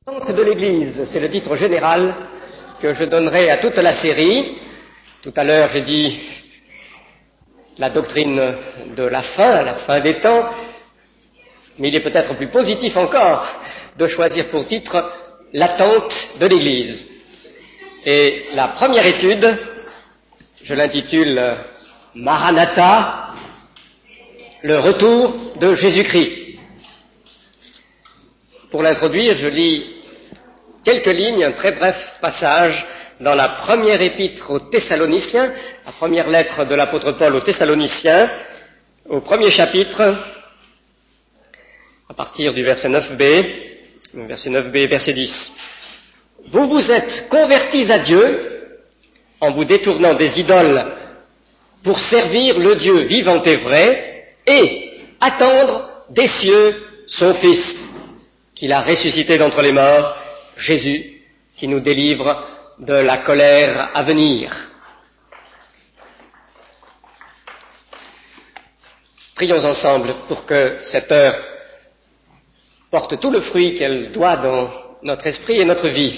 L'attente de l'Église, c'est le titre général que je donnerai à toute la série. Tout à l'heure, j'ai dit la doctrine de la fin des temps, mais il est peut-être plus positif encore de choisir pour titre l'attente de l'Église. Et la première étude, je l'intitule Maranatha, le retour de Jésus-Christ. Pour l'introduire, je lis quelques lignes, un très bref passage dans la première épître aux Thessaloniciens, la première lettre de l'apôtre Paul aux Thessaloniciens, au premier chapitre, à partir du verset 9b, verset 10. Vous vous êtes convertis à Dieu en vous détournant des idoles pour servir le Dieu vivant et vrai et attendre des cieux son Fils, qu'il a ressuscité d'entre les morts, Jésus, qui nous délivre de la colère à venir. Prions ensemble pour que cette heure porte tout le fruit qu'elle doit dans notre esprit et notre vie.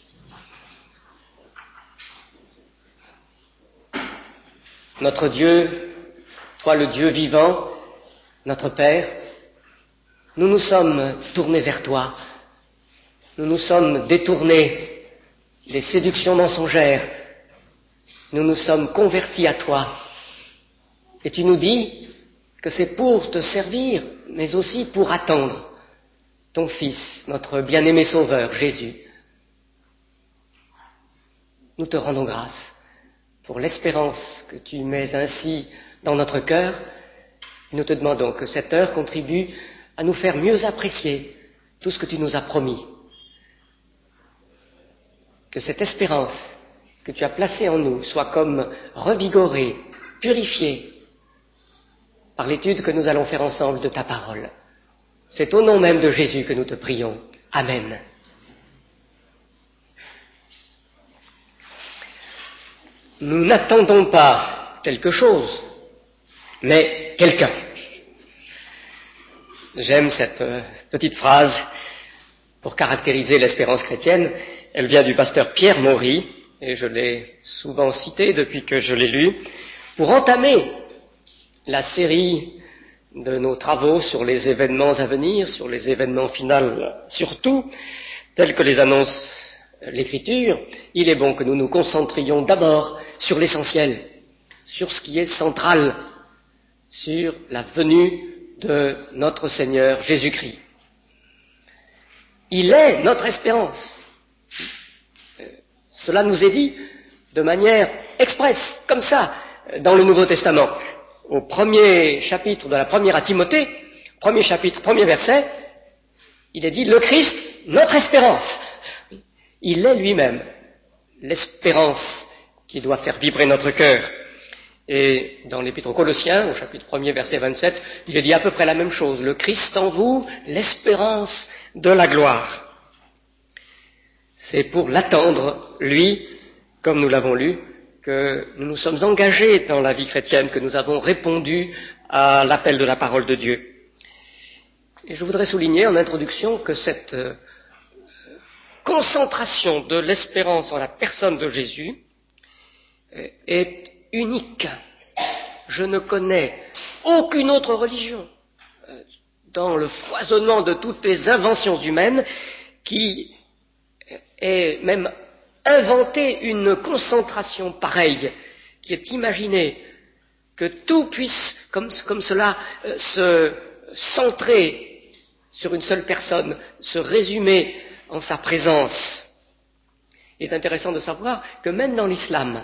Notre Dieu, toi le Dieu vivant, notre Père, nous nous sommes tournés vers toi. Nous nous sommes détournés des séductions mensongères. Nous nous sommes convertis à toi. Et tu nous dis que c'est pour te servir, mais aussi pour attendre ton Fils, notre bien-aimé Sauveur, Jésus. Nous te rendons grâce pour l'espérance que tu mets ainsi dans notre cœur. Et nous te demandons que cette heure contribue à nous faire mieux apprécier tout ce que tu nous as promis. Que cette espérance que tu as placée en nous soit comme revigorée, purifiée par l'étude que nous allons faire ensemble de ta parole. C'est au nom même de Jésus que nous te prions. Amen. Nous n'attendons pas quelque chose, mais quelqu'un. J'aime cette petite phrase pour caractériser l'espérance chrétienne. Elle vient du pasteur Pierre Maury, et je l'ai souvent citée depuis que je l'ai lu, pour entamer la série de nos travaux sur les événements à venir, sur les événements finaux surtout, tels que les annonce l'Écriture. Il est bon que nous nous concentrions d'abord sur l'essentiel, sur ce qui est central, sur la venue de notre Seigneur Jésus-Christ. Il est notre espérance. Cela nous est dit de manière expresse, comme ça, dans le Nouveau Testament. Au premier chapitre de la première à Timothée, premier chapitre, premier verset, il est dit « Le Christ, notre espérance ». Il est lui-même l'espérance qui doit faire vibrer notre cœur. Et dans l'Épître aux Colossiens, au chapitre 1er, verset 27, il est dit à peu près la même chose. « Le Christ en vous, l'espérance de la gloire ». C'est pour l'attendre, lui, comme nous l'avons lu, que nous nous sommes engagés dans la vie chrétienne, que nous avons répondu à l'appel de la parole de Dieu. Et je voudrais souligner en introduction que cette concentration de l'espérance en la personne de Jésus est unique. Je ne connais aucune autre religion dans le foisonnement de toutes les inventions humaines qui ait même inventé une concentration pareille, qui est imaginée, que tout puisse, comme cela, se centrer sur une seule personne, se résumer en sa présence. Il est intéressant de savoir que même dans l'islam,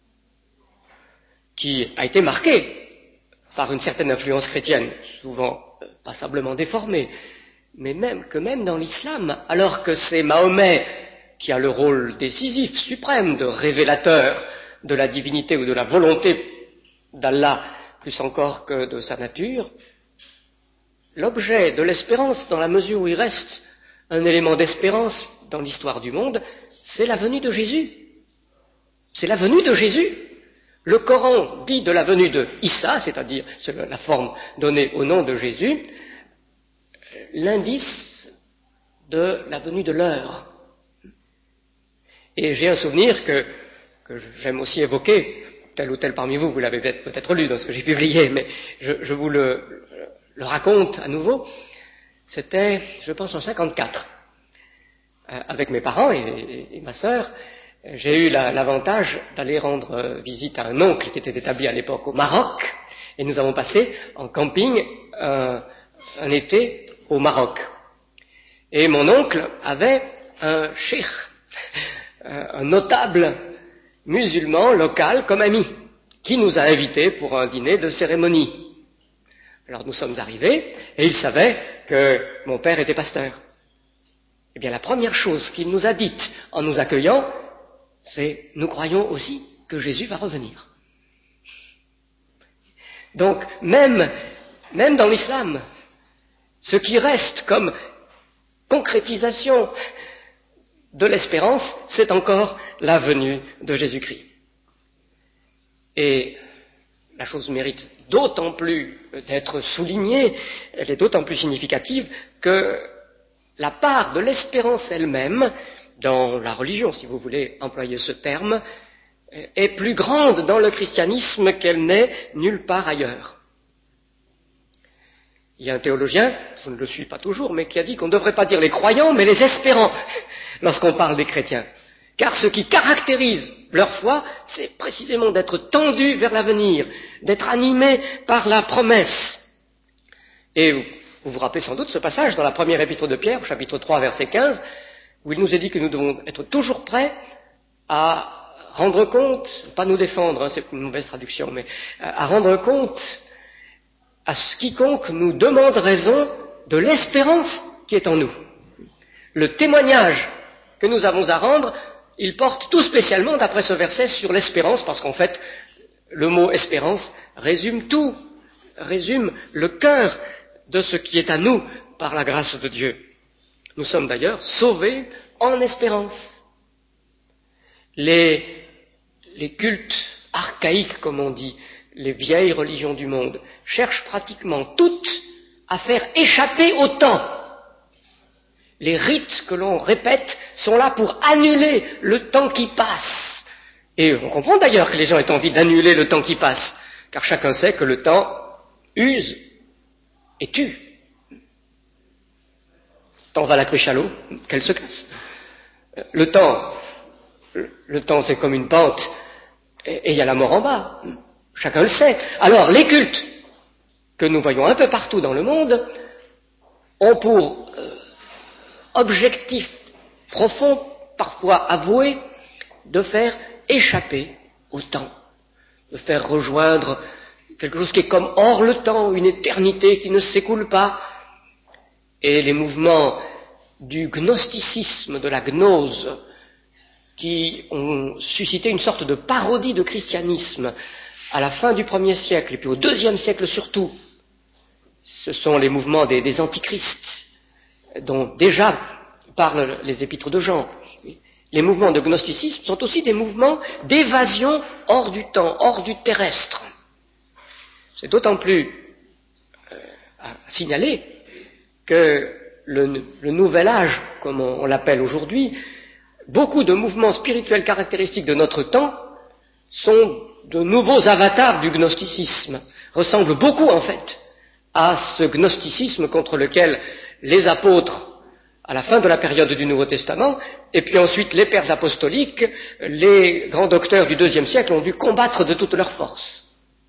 qui a été marqué par une certaine influence chrétienne, souvent passablement déformée, mais même dans l'islam, alors que c'est Mahomet qui a le rôle décisif, suprême, de révélateur de la divinité ou de la volonté d'Allah, plus encore que de sa nature, l'objet de l'espérance, dans la mesure où il reste un élément d'espérance dans l'histoire du monde, c'est la venue de Jésus. C'est la venue de Jésus. Le Coran dit de la venue de Issa, c'est-à-dire c'est la forme donnée au nom de Jésus, l'indice de la venue de l'heure. Et j'ai un souvenir que j'aime aussi évoquer, tel ou tel parmi vous, vous l'avez peut-être lu dans ce que j'ai publié, mais je vous le raconte à nouveau. C'était, je pense, en 54. Avec mes parents et ma sœur, j'ai eu l'avantage d'aller rendre visite à un oncle qui était établi à l'époque au Maroc, et nous avons passé en camping un été au Maroc. Et mon oncle avait un cheikh, un notable musulman local comme ami, qui nous a invités pour un dîner de cérémonie. Alors nous sommes arrivés, et il savait que mon père était pasteur. Eh bien la première chose qu'il nous a dite en nous accueillant, c'est « nous croyons aussi que Jésus va revenir ». Donc même dans l'islam, ce qui reste comme concrétisation de l'espérance, c'est encore la venue de Jésus-Christ. Et la chose mérite d'autant plus d'être soulignée, elle est d'autant plus significative que la part de l'espérance elle-même, dans la religion, si vous voulez employer ce terme, est plus grande dans le christianisme qu'elle n'est nulle part ailleurs. Il y a un théologien, je ne le suis pas toujours, mais qui a dit qu'on ne devrait pas dire les croyants, mais les espérants, lorsqu'on parle des chrétiens. Car ce qui caractérise leur foi, c'est précisément d'être tendus vers l'avenir, d'être animés par la promesse. Et vous vous rappelez sans doute ce passage dans la première épître de Pierre, au chapitre 3, verset 15, où il nous est dit que nous devons être toujours prêts à rendre compte, pas nous défendre, c'est une mauvaise traduction, mais à rendre compte à quiconque nous demande raison de l'espérance qui est en nous. Le témoignage que nous avons à rendre, il porte tout spécialement, d'après ce verset, sur l'espérance, parce qu'en fait, le mot espérance résume tout, résume le cœur de ce qui est à nous par la grâce de Dieu. Nous sommes d'ailleurs sauvés en espérance. Les cultes archaïques, comme on dit, les vieilles religions du monde, cherchent pratiquement toutes à faire échapper au temps. Les rites que l'on répète sont là pour annuler le temps qui passe. Et on comprend d'ailleurs que les gens aient envie d'annuler le temps qui passe, car chacun sait que le temps use et tue. Tant va la cruche à l'eau qu'elle se casse. Le temps c'est comme une pente, et il y a la mort en bas. Chacun le sait. Alors, les cultes que nous voyons un peu partout dans le monde ont pour objectif profond, parfois avoué, de faire échapper au temps, de faire rejoindre quelque chose qui est comme hors le temps, une éternité qui ne s'écoule pas. Et les mouvements du gnosticisme, de la gnose, qui ont suscité une sorte de parodie de christianisme à la fin du 1er siècle, et puis au 2e siècle surtout, ce sont les mouvements des antichrists, dont déjà parlent les épîtres de Jean. Les mouvements de gnosticisme sont aussi des mouvements d'évasion hors du temps, hors du terrestre. C'est d'autant plus à signaler que le nouvel âge, comme on l'appelle aujourd'hui, beaucoup de mouvements spirituels caractéristiques de notre temps sont de nouveaux avatars du gnosticisme, ressemblent beaucoup en fait à ce gnosticisme contre lequel les apôtres, à la fin de la période du Nouveau Testament, et puis ensuite les pères apostoliques, les grands docteurs du 2e siècle ont dû combattre de toute leur force.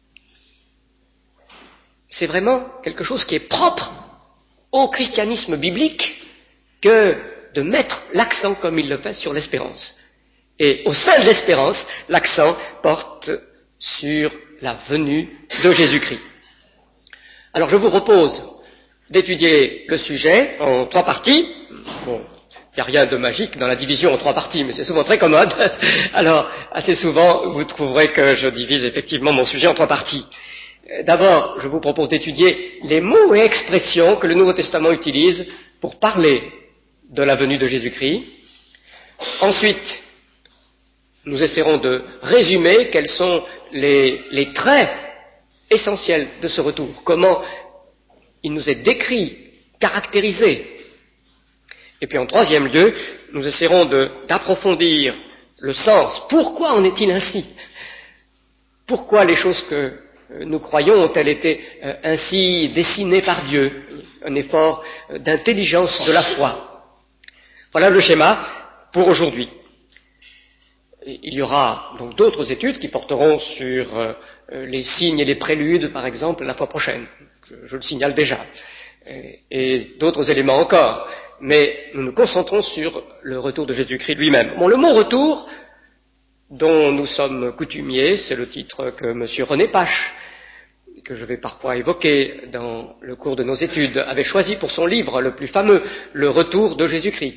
C'est vraiment quelque chose qui est propre au christianisme biblique que de mettre l'accent, comme il le fait, sur l'espérance. Et au sein de l'espérance, l'accent porte sur la venue de Jésus-Christ. Alors je vous propose d'étudier le sujet en 3 parties. Bon, il n'y a rien de magique dans la division en 3 parties, mais c'est souvent très commode. Alors, assez souvent, vous trouverez que je divise effectivement mon sujet en 3 parties. D'abord, je vous propose d'étudier les mots et expressions que le Nouveau Testament utilise pour parler de la venue de Jésus-Christ. Ensuite, nous essaierons de résumer quels sont les traits essentiels de ce retour, comment il nous est décrit, caractérisé. Et puis en troisième lieu, nous essaierons d'approfondir le sens. Pourquoi en est-il ainsi? Pourquoi les choses que nous croyons ont-elles été ainsi dessinées par Dieu? Un effort d'intelligence de la foi. Voilà le schéma pour aujourd'hui. Il y aura donc d'autres études qui porteront sur les signes et les préludes, par exemple, la fois prochaine. Je le signale déjà. Et d'autres éléments encore. Mais nous nous concentrons sur le retour de Jésus-Christ lui-même. Bon, le mot retour, dont nous sommes coutumiers, c'est le titre que M. René Pache, que je vais parfois évoquer dans le cours de nos études, avait choisi pour son livre le plus fameux, Le retour de Jésus-Christ.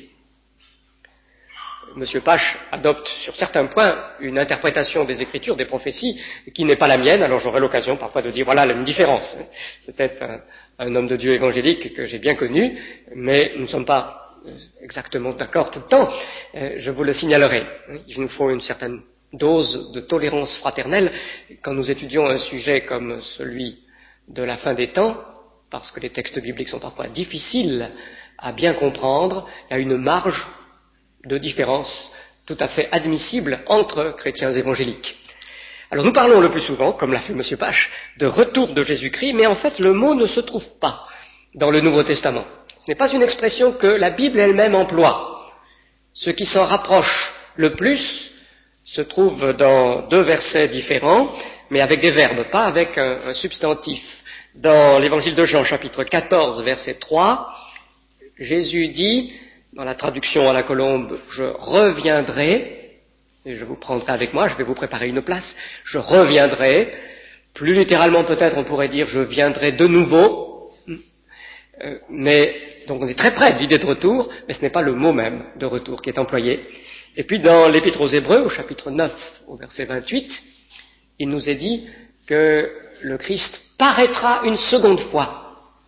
M. Pache adopte sur certains points une interprétation des Écritures, des prophéties, qui n'est pas la mienne, alors j'aurai l'occasion parfois de dire voilà une différence. C'était un homme de Dieu évangélique que j'ai bien connu, mais nous ne sommes pas exactement d'accord tout le temps, je vous le signalerai. Il nous faut une certaine dose de tolérance fraternelle quand nous étudions un sujet comme celui de la fin des temps, parce que les textes bibliques sont parfois difficiles à bien comprendre, il y a une marge de différence tout à fait admissible entre chrétiens évangéliques. Alors nous parlons le plus souvent, comme l'a fait M. Pache, de retour de Jésus-Christ, mais en fait le mot ne se trouve pas dans le Nouveau Testament. Ce n'est pas une expression que la Bible elle-même emploie. Ce qui s'en rapproche le plus se trouve dans deux versets différents, mais avec des verbes, pas avec un substantif. Dans l'Évangile de Jean, chapitre 14, verset 3, Jésus dit, dans la traduction à la colombe, « Je reviendrai », et je vous prendrai avec moi, je vais vous préparer une place, « Je reviendrai », plus littéralement peut-être on pourrait dire « Je viendrai de nouveau », mais donc on est très près de l'idée de retour, mais ce n'est pas le mot même de retour qui est employé. Et puis dans l'Épître aux Hébreux, au chapitre 9, au verset 28, il nous est dit que le Christ paraîtra une seconde fois.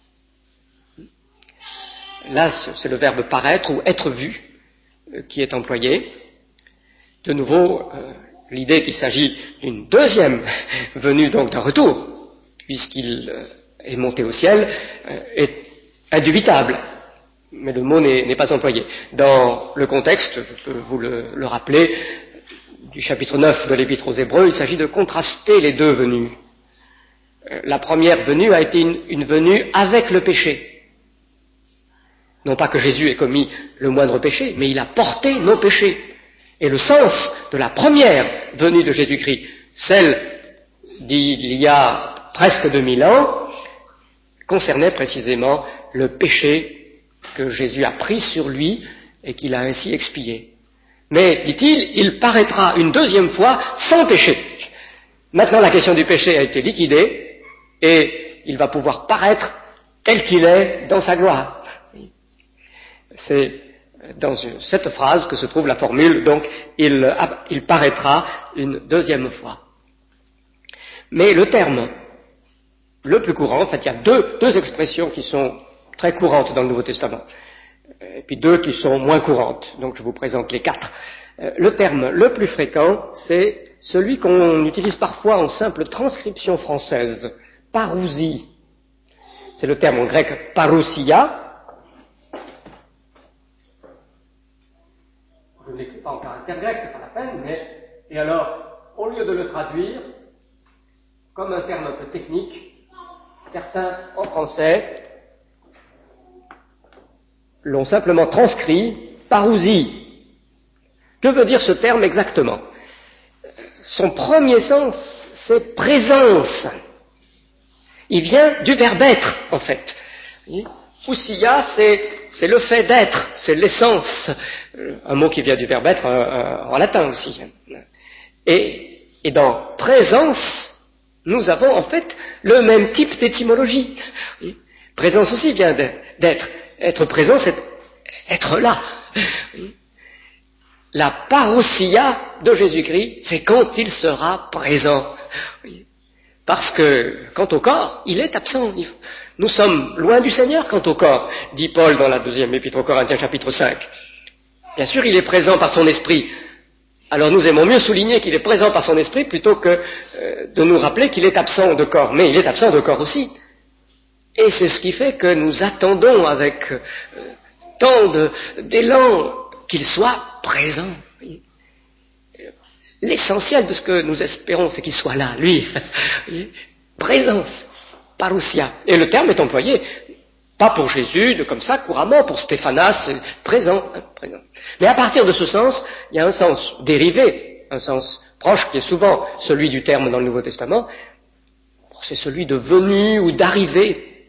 Là, c'est le verbe paraître ou être vu qui est employé. De nouveau, l'idée qu'il s'agit d'une deuxième venue, donc d'un retour, puisqu'il est monté au ciel, est indubitable. Mais le mot n'est pas employé. Dans le contexte, je peux vous le rappeler, du chapitre 9 de l'Épître aux Hébreux, il s'agit de contraster les deux venues. La première venue a été une venue avec le péché. Non pas que Jésus ait commis le moindre péché, mais il a porté nos péchés. Et le sens de la première venue de Jésus-Christ, celle d'il y a presque 2000 ans, concernait précisément le péché que Jésus a pris sur lui et qu'il a ainsi expié. Mais, dit-il, il paraîtra une deuxième fois sans péché. Maintenant, la question du péché a été liquidée et il va pouvoir paraître tel qu'il est dans sa gloire. C'est dans cette phrase que se trouve la formule, donc il paraîtra une deuxième fois. Mais le terme le plus courant, en fait il y a deux expressions qui sont très courantes dans le Nouveau Testament, et puis deux qui sont moins courantes, donc je vous présente les quatre. Le terme le plus fréquent, c'est celui qu'on utilise parfois en simple transcription française, parousie. C'est le terme en grec parousia. Je ne l'écris pas en caractère grec, c'est pas la peine, et alors, au lieu de le traduire, comme un terme un peu technique, certains, en français, l'ont simplement transcrit parousie. Que veut dire ce terme exactement? Son premier sens, c'est présence. Il vient du verbe être, en fait. Ousia, c'est le fait d'être, c'est l'essence. Un mot qui vient du verbe être en latin aussi. Et dans présence, nous avons en fait le même type d'étymologie. Présence aussi vient d'être. Être présent, c'est être là. La parousia de Jésus-Christ, c'est quand il sera présent. Parce que, quant au corps, il est absent. Nous sommes loin du Seigneur quant au corps, dit Paul dans la deuxième épître aux Corinthiens, chapitre 5. Bien sûr, il est présent par son esprit. Alors nous aimons mieux souligner qu'il est présent par son esprit plutôt que de nous rappeler qu'il est absent de corps. Mais il est absent de corps aussi. Et c'est ce qui fait que nous attendons avec tant d'élan qu'il soit présent. L'essentiel de ce que nous espérons, c'est qu'il soit là, lui. Présence, parousia. Et le terme est employé, pas pour Jésus, comme ça, couramment, pour Stéphanas, présent. Mais à partir de ce sens, il y a un sens dérivé, un sens proche, qui est souvent celui du terme dans le Nouveau Testament, c'est celui de venue ou d'arrivée.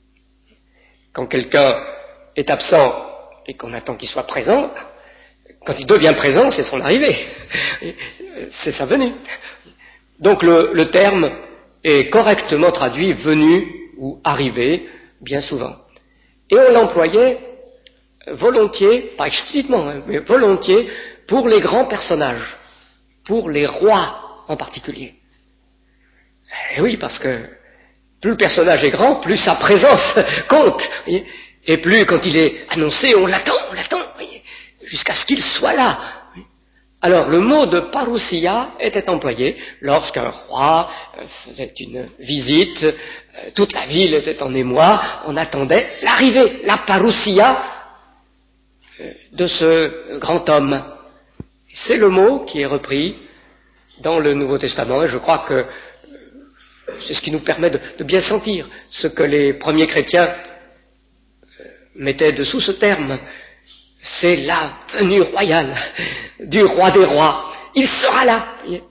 Quand quelqu'un est absent et qu'on attend qu'il soit présent, quand il devient présent, c'est son arrivée, c'est sa venue. Donc le terme est correctement traduit venue ou arrivée, bien souvent. Et on l'employait volontiers, pas explicitement, mais volontiers, pour les grands personnages, pour les rois en particulier. Et oui, parce que plus le personnage est grand, plus sa présence compte. Voyez, et plus, quand il est annoncé, on l'attend, voyez, jusqu'à ce qu'il soit là. Alors, le mot de parousia était employé lorsqu'un roi faisait une visite, toute la ville était en émoi, on attendait l'arrivée, la parousia de ce grand homme. C'est le mot qui est repris dans le Nouveau Testament, et je crois que c'est ce qui nous permet de bien sentir ce que les premiers chrétiens mettaient dessous ce terme. C'est la venue royale du roi des rois. Il sera là.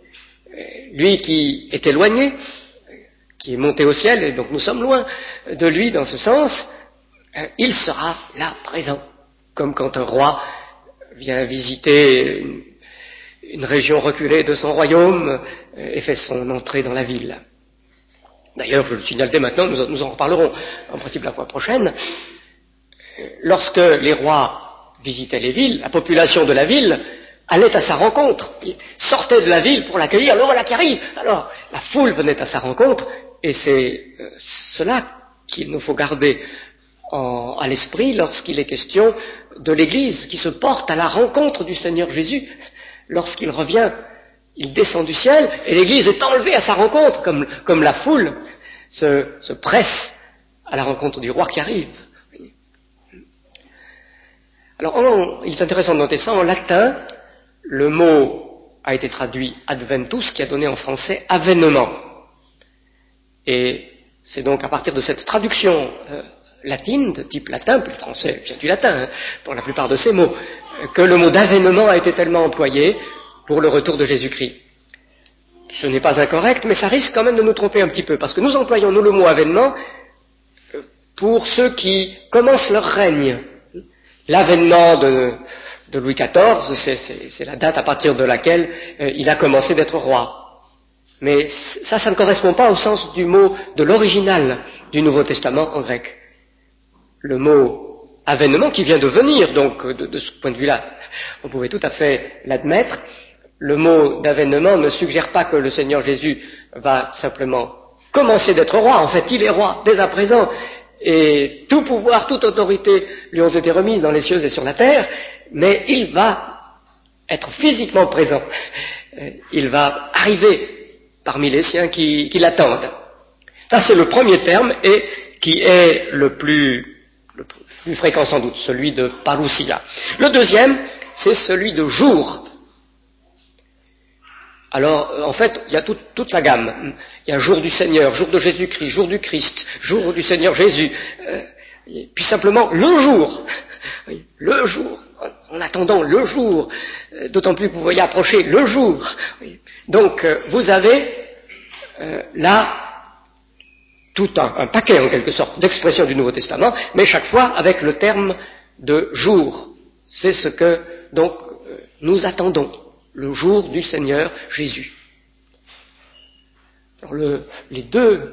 Lui qui est éloigné, qui est monté au ciel, et donc nous sommes loin de lui dans ce sens, il sera là, présent. Comme quand un roi vient visiter une région reculée de son royaume et fait son entrée dans la ville. D'ailleurs, je le signale dès maintenant, nous en reparlerons en principe la fois prochaine. Lorsque les rois visitaient les villes, la population de la ville allait à sa rencontre, sortait de la ville pour l'accueillir, alors voilà qui arrive. Alors, la foule venait à sa rencontre, et c'est cela qu'il nous faut garder à l'esprit lorsqu'il est question de l'Église qui se porte à la rencontre du Seigneur Jésus. Lorsqu'il revient, il descend du ciel, et l'Église est enlevée à sa rencontre, comme la foule se presse à la rencontre du roi qui arrive. Alors, il est intéressant de noter ça, en latin, le mot a été traduit adventus, qui a donné en français avènement. Et c'est donc à partir de cette traduction latine, de type latin, puis le français vient du latin, pour la plupart de ces mots, que le mot d'avènement a été tellement employé pour le retour de Jésus-Christ. Ce n'est pas incorrect, mais ça risque quand même de nous tromper un petit peu, parce que nous employons, nous, le mot avènement pour ceux qui commencent leur règne. L'avènement de Louis XIV, c'est la date à partir de laquelle il a commencé d'être roi. Mais ça ne correspond pas au sens du mot de l'original du Nouveau Testament en grec. Le mot avènement qui vient de venir, donc de ce point de vue-là, on pouvait tout à fait l'admettre. Le mot d'avènement ne suggère pas que le Seigneur Jésus va simplement commencer d'être roi. En fait, il est roi dès à présent. Et tout pouvoir, toute autorité lui ont été remises dans les cieux et sur la terre, mais il va être physiquement présent. Il va arriver parmi les siens qui l'attendent. Ça, c'est le premier terme, et qui est le plus fréquent sans doute, celui de parousia. Le deuxième, c'est celui de jour. Alors, en fait, il y a toute la gamme. Il y a jour du Seigneur, jour de Jésus-Christ, jour du Christ, jour du Seigneur Jésus. Puis simplement, le jour. Le jour. En attendant le jour. D'autant plus que vous voyez approcher le jour. Donc, vous avez là tout un paquet, en quelque sorte, d'expressions du Nouveau Testament, mais chaque fois avec le terme de jour. C'est ce que, donc, nous attendons. Le jour du Seigneur Jésus. Alors les deux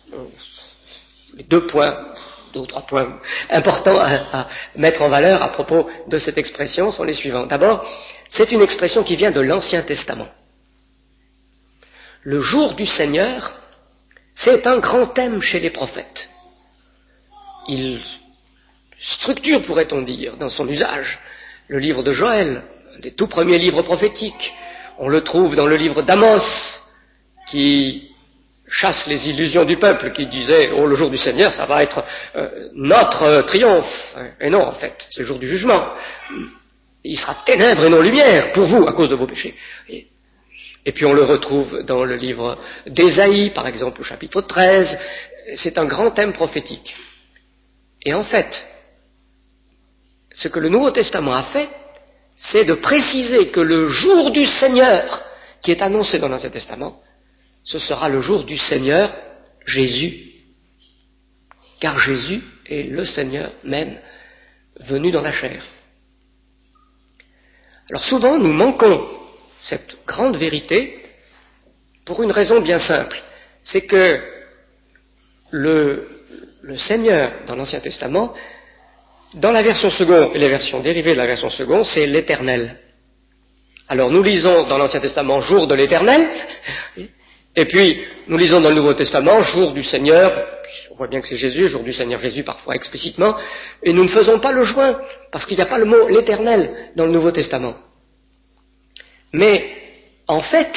points, 2 ou 3 points importants à mettre en valeur à propos de cette expression sont les suivants. D'abord, c'est une expression qui vient de l'Ancien Testament. Le jour du Seigneur, c'est un grand thème chez les prophètes. Il structure, pourrait-on dire, dans son usage, le livre de Joël, un des tout premiers livres prophétiques. On le trouve dans le livre d'Amos, qui chasse les illusions du peuple qui disait « Oh, le jour du Seigneur, ça va être notre triomphe ». Et non, en fait, c'est le jour du jugement. Il sera ténèbres et non lumière pour vous à cause de vos péchés. Et puis on le retrouve dans le livre d'Ésaïe, par exemple, au chapitre 13. C'est un grand thème prophétique. Et en fait, ce que le Nouveau Testament a fait, c'est de préciser que le jour du Seigneur, qui est annoncé dans l'Ancien Testament, ce sera le jour du Seigneur Jésus. Car Jésus est le Seigneur même, venu dans la chair. Alors souvent, nous manquons cette grande vérité pour une raison bien simple. C'est que le Seigneur, dans l'Ancien Testament, dans la version seconde et les versions dérivées de la version seconde, c'est l'Éternel. Alors nous lisons dans l'Ancien Testament « jour de l'Éternel », et puis nous lisons dans le Nouveau Testament « jour du Seigneur », on voit bien que c'est Jésus, « jour du Seigneur Jésus » parfois explicitement, et nous ne faisons pas le joint, parce qu'il n'y a pas le mot « l'Éternel » dans le Nouveau Testament. Mais, en fait,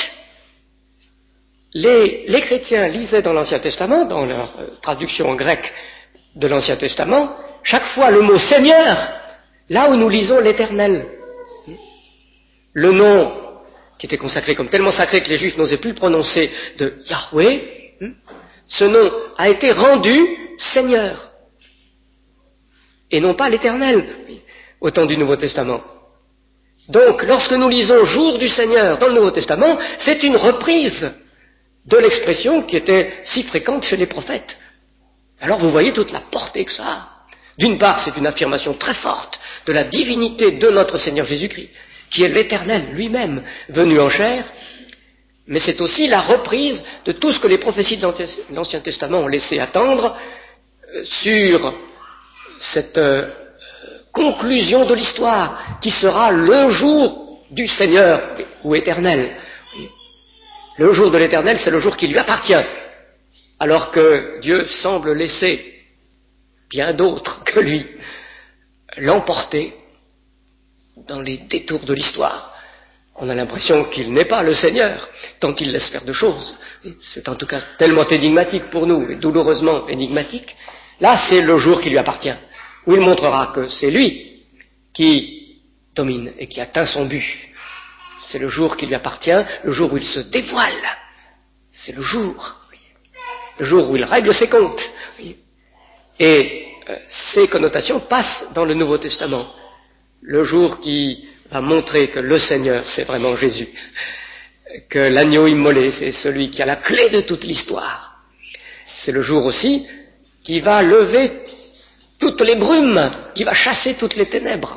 les chrétiens lisaient dans l'Ancien Testament, dans leur traduction en grec de l'Ancien Testament, chaque fois le mot Seigneur, là où nous lisons l'Éternel. Le nom qui était consacré comme tellement sacré que les Juifs n'osaient plus le prononcer de Yahweh, ce nom a été rendu Seigneur, et non pas l'Éternel, au temps du Nouveau Testament. Donc, lorsque nous lisons « jour du Seigneur » dans le Nouveau Testament, c'est une reprise de l'expression qui était si fréquente chez les prophètes. Alors vous voyez toute la portée que ça a. D'une part, c'est une affirmation très forte de la divinité de notre Seigneur Jésus-Christ, qui est l'Éternel lui-même venu en chair, mais c'est aussi la reprise de tout ce que les prophéties de l'Ancien Testament ont laissé attendre sur cette conclusion de l'histoire, qui sera le jour du Seigneur ou éternel. Le jour de l'Éternel, c'est le jour qui lui appartient, alors que Dieu semble laisser bien d'autres que lui l'emporter dans les détours de l'histoire. On a l'impression qu'il n'est pas le Seigneur, tant il laisse faire de choses. C'est en tout cas tellement énigmatique pour nous, et douloureusement énigmatique. Là, c'est le jour qui lui appartient, où il montrera que c'est lui qui domine et qui atteint son but. C'est le jour qui lui appartient, le jour où il se dévoile. C'est le jour où il règle ses comptes. Et ces connotations passent dans le Nouveau Testament. Le jour qui va montrer que le Seigneur, c'est vraiment Jésus. Que l'agneau immolé, c'est celui qui a la clé de toute l'histoire. C'est le jour aussi qui va lever toutes les brumes, qui va chasser toutes les ténèbres.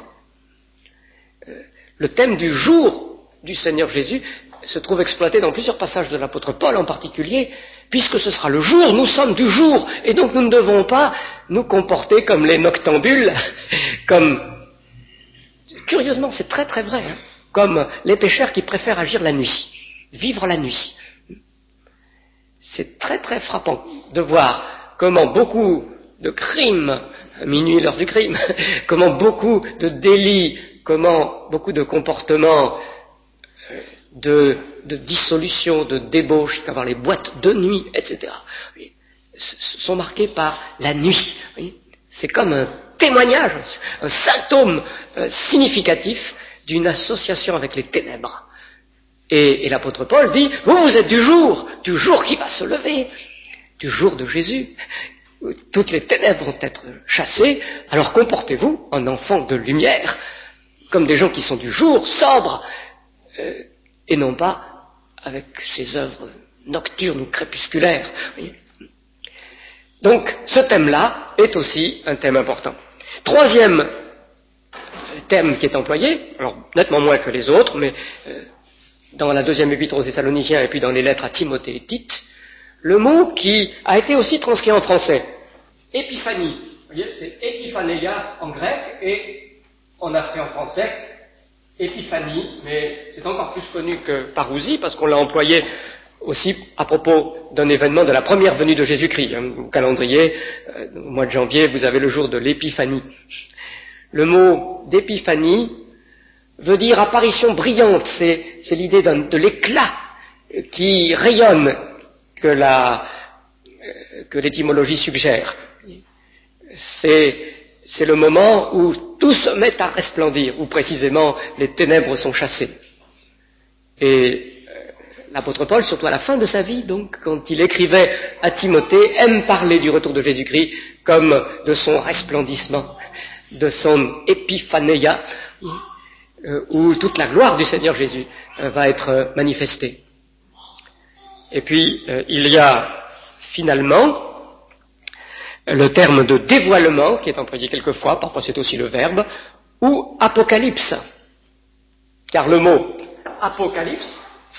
Le thème du jour du Seigneur Jésus se trouve exploité dans plusieurs passages de l'apôtre Paul en particulier, puisque ce sera le jour, nous sommes du jour, et donc nous ne devons pas nous comporter comme les noctambules, comme, curieusement c'est très très vrai, comme les pécheurs qui préfèrent agir la nuit, vivre la nuit. C'est très très frappant de voir comment beaucoup de crimes, minuit l'heure du crime, comment beaucoup de délits, comment beaucoup de comportements de dissolution, de débauche, avoir les boîtes de nuit, etc., sont marqués par la nuit. C'est comme un témoignage, un symptôme significatif d'une association avec les ténèbres. Et l'apôtre Paul dit, vous êtes du jour qui va se lever, du jour de Jésus. Toutes les ténèbres vont être chassées, alors comportez-vous en enfants de lumière, comme des gens qui sont du jour, sobres, et non pas avec ces œuvres nocturnes ou crépusculaires. Donc, ce thème-là est aussi un thème important. Troisième thème qui est employé, alors nettement moins que les autres, mais dans la deuxième épître aux Thessaloniciens et puis dans les lettres à Timothée et Tite, le mot qui a été aussi transcrit en français, épiphanie. Vous voyez, c'est épiphanéia en grec et on a fait en français épiphanie, mais c'est encore plus connu que parousie parce qu'on l'a employé aussi à propos d'un événement de la première venue de Jésus-Christ. Au calendrier, au mois de janvier, vous avez le jour de l'épiphanie. Le mot d'épiphanie veut dire apparition brillante, c'est l'idée de l'éclat qui rayonne, que l'étymologie suggère. C'est le moment où tout se met à resplendir, où précisément les ténèbres sont chassées. Et l'apôtre Paul, surtout à la fin de sa vie, donc, quand il écrivait à Timothée, aime parler du retour de Jésus-Christ comme de son resplendissement, de son épiphanéia, où toute la gloire du Seigneur Jésus va être manifestée. Et puis, il y a finalement le terme de dévoilement qui est employé quelquefois, parfois c'est aussi le verbe, ou apocalypse. Car le mot apocalypse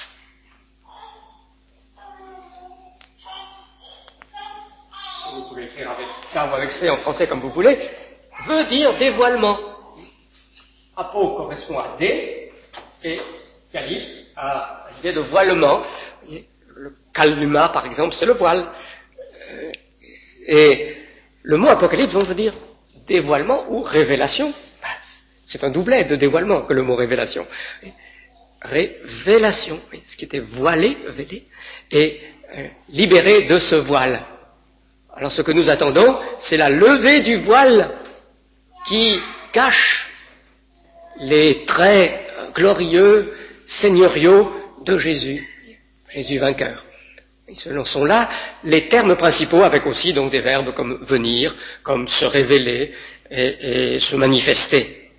vous pouvez écrire avec K ou avec C en français comme vous voulez, veut dire dévoilement. Apo correspond à dé, et calypse à l'idée de voilement. Le kalnuma, par exemple, c'est le voile. Et le mot apocalypse veut dire dévoilement ou révélation. C'est un doublet de dévoilement que le mot révélation. Révélation, ce qui était voilé, vélé, et libéré de ce voile. Alors ce que nous attendons, c'est la levée du voile qui cache les traits glorieux, seigneuriaux de Jésus, Jésus vainqueur. Et ce sont là les termes principaux, avec aussi donc des verbes comme venir, comme se révéler et se manifester.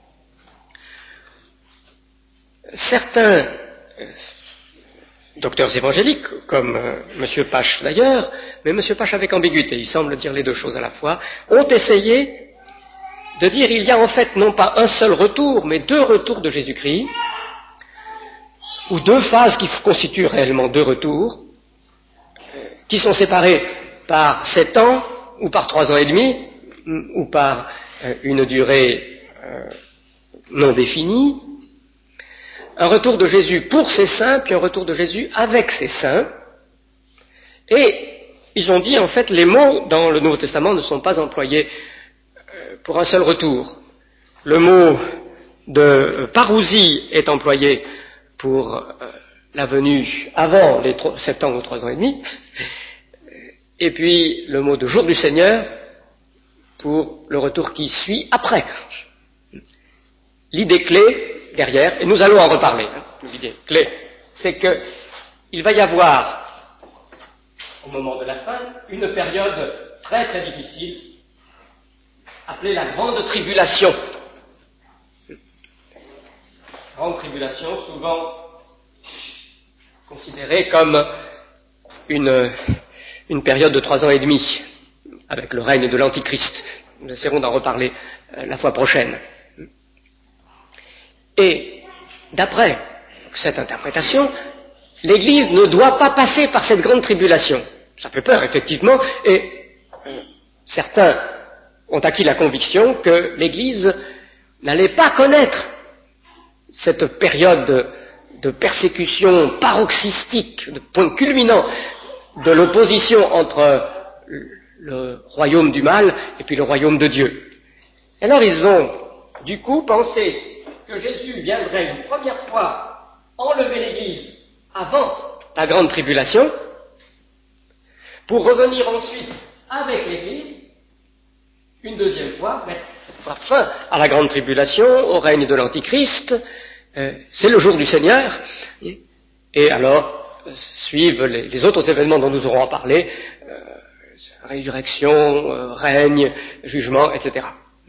Certains docteurs évangéliques, comme M. Pache d'ailleurs, mais M. Pache avec ambiguïté, il semble dire les deux choses à la fois, ont essayé de dire il y a en fait non pas un seul retour, mais deux retours de Jésus-Christ, ou deux phases qui constituent réellement deux retours, qui sont séparés par 7 ans, ou par 3 ans et demi, ou par une durée non définie, un retour de Jésus pour ses saints, puis un retour de Jésus avec ses saints, et ils ont dit en fait les mots dans le Nouveau Testament ne sont pas employés pour un seul retour. Le mot de parousie est employé pour la venue avant les 7 ans ou 3 ans et demi, et puis le mot de jour du Seigneur pour le retour qui suit après. L'idée clé derrière, et nous allons en reparler, l'idée clé, c'est qu'il va y avoir, au moment de la fin, une période très très difficile, appelée la Grande Tribulation. Grande Tribulation, souvent considérée comme une période de 3 ans et demi, avec le règne de l'Antichrist. Nous essaierons d'en reparler la fois prochaine. Et d'après cette interprétation, l'Église ne doit pas passer par cette grande tribulation. Ça fait peur, effectivement, et certains ont acquis la conviction que l'Église n'allait pas connaître cette période de persécution paroxystique, de point culminant de l'opposition entre le royaume du mal et puis le royaume de Dieu. Alors ils ont du coup pensé que Jésus viendrait une première fois enlever l'Église avant la grande tribulation, pour revenir ensuite avec l'Église, une deuxième fois, mettre fin à la grande tribulation, au règne de l'Antichrist, c'est le jour du Seigneur, et alors suivent les autres événements dont nous aurons à parler, résurrection, règne, jugement, etc.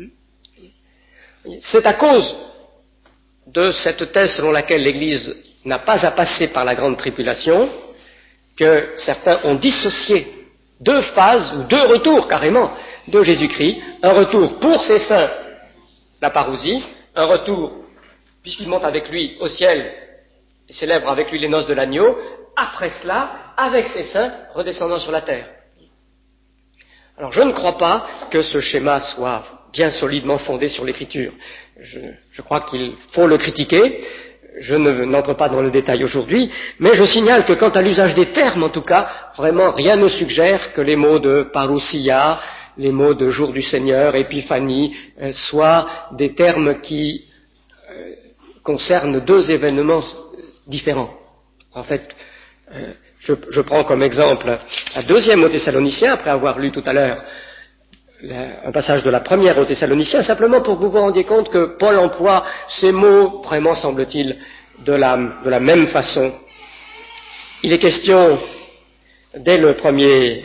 C'est à cause de cette thèse selon laquelle l'Église n'a pas à passer par la grande tribulation que certains ont dissocié deux phases, ou deux retours carrément, de Jésus-Christ. Un retour pour ses saints, la parousie, un retour, puisqu'il monte avec lui au ciel et célèbre avec lui les noces de l'agneau, après cela, avec ses saints, redescendant sur la terre. Alors je ne crois pas que ce schéma soit bien solidement fondé sur l'Écriture. Je crois qu'il faut le critiquer. Je n'entre pas dans le détail aujourd'hui, mais je signale que quant à l'usage des termes, en tout cas, vraiment rien ne suggère que les mots de parousia, les mots de jour du Seigneur, épiphanie, soient des termes qui concernent deux événements différents. En fait, Je prends comme exemple la deuxième aux Thessaloniciens, après avoir lu tout à l'heure un passage de la première aux Thessaloniciens, simplement pour que vous vous rendiez compte que Paul emploie ces mots, vraiment semble-t-il, de la même façon. Il est question, dès le premier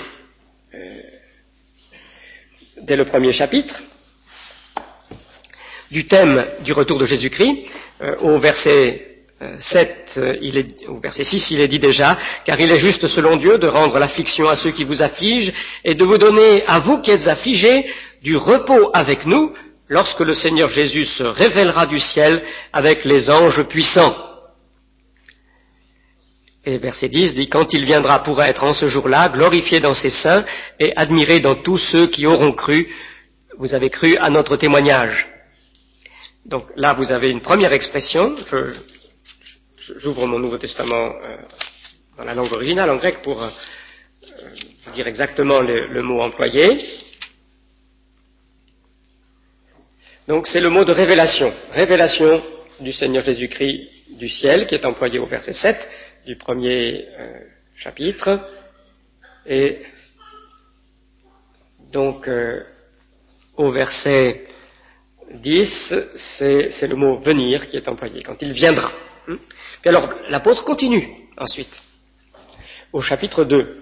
chapitre, du thème du retour de Jésus-Christ. Au verset 7, au verset 6, il est dit déjà, car il est juste selon Dieu de rendre l'affliction à ceux qui vous affligent et de vous donner, à vous qui êtes affligés, du repos avec nous, lorsque le Seigneur Jésus se révélera du ciel avec les anges puissants. Et verset 10 dit, quand il viendra pour être en ce jour-là, glorifié dans ses saints et admiré dans tous ceux qui auront cru, vous avez cru à notre témoignage. Donc là, vous avez une première expression. J'ouvre mon Nouveau Testament dans la langue originale, en grec, pour vous dire exactement le mot employé. Donc c'est le mot de révélation. Révélation du Seigneur Jésus-Christ du ciel, qui est employé au verset 7 du premier chapitre. Et donc au verset 10, c'est le mot venir qui est employé, quand il viendra. Puis alors, l'apôtre continue ensuite, au chapitre 2.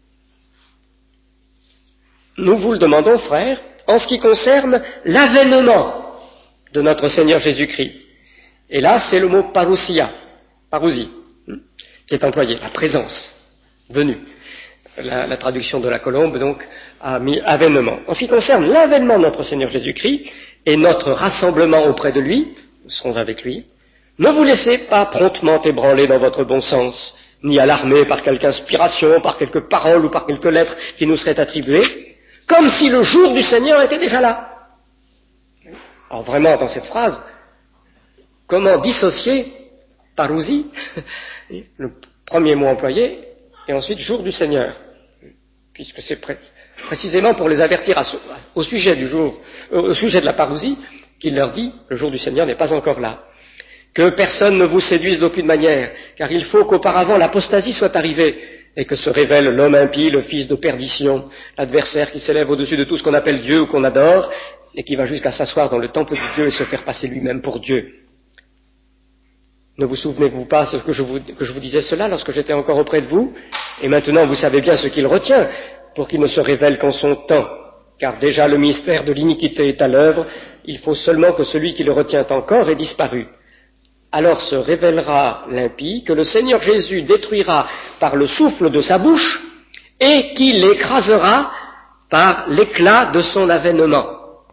Nous vous le demandons, frères, en ce qui concerne l'avènement de notre Seigneur Jésus-Christ. Et là, c'est le mot parousia, parousie, qui est employé, la présence, venue. La traduction de la Colombe, donc, a mis avènement. En ce qui concerne l'avènement de notre Seigneur Jésus-Christ et notre rassemblement auprès de lui, nous serons avec lui, ne vous laissez pas promptement ébranler dans votre bon sens, ni alarmer par quelque inspiration, par quelques paroles ou par quelques lettres qui nous seraient attribuées, comme si le jour du Seigneur était déjà là. Alors vraiment, dans cette phrase, comment dissocier parousie, le premier mot employé, et ensuite jour du Seigneur, puisque c'est précisément pour les avertir au sujet de la parousie, qu'il leur dit, le jour du Seigneur n'est pas encore là. Que personne ne vous séduise d'aucune manière, car il faut qu'auparavant l'apostasie soit arrivée, et que se révèle l'homme impie, le fils de perdition, l'adversaire qui s'élève au-dessus de tout ce qu'on appelle Dieu ou qu'on adore, et qui va jusqu'à s'asseoir dans le temple de Dieu et se faire passer lui-même pour Dieu. Ne vous souvenez-vous pas que je vous disais cela lorsque j'étais encore auprès de vous? Et maintenant vous savez bien ce qu'il retient, pour qu'il ne se révèle qu'en son temps, car déjà le mystère de l'iniquité est à l'œuvre, il faut seulement que celui qui le retient encore ait disparu. Alors se révélera l'impie, que le Seigneur Jésus détruira par le souffle de sa bouche, et qui l'écrasera par l'éclat de son avènement.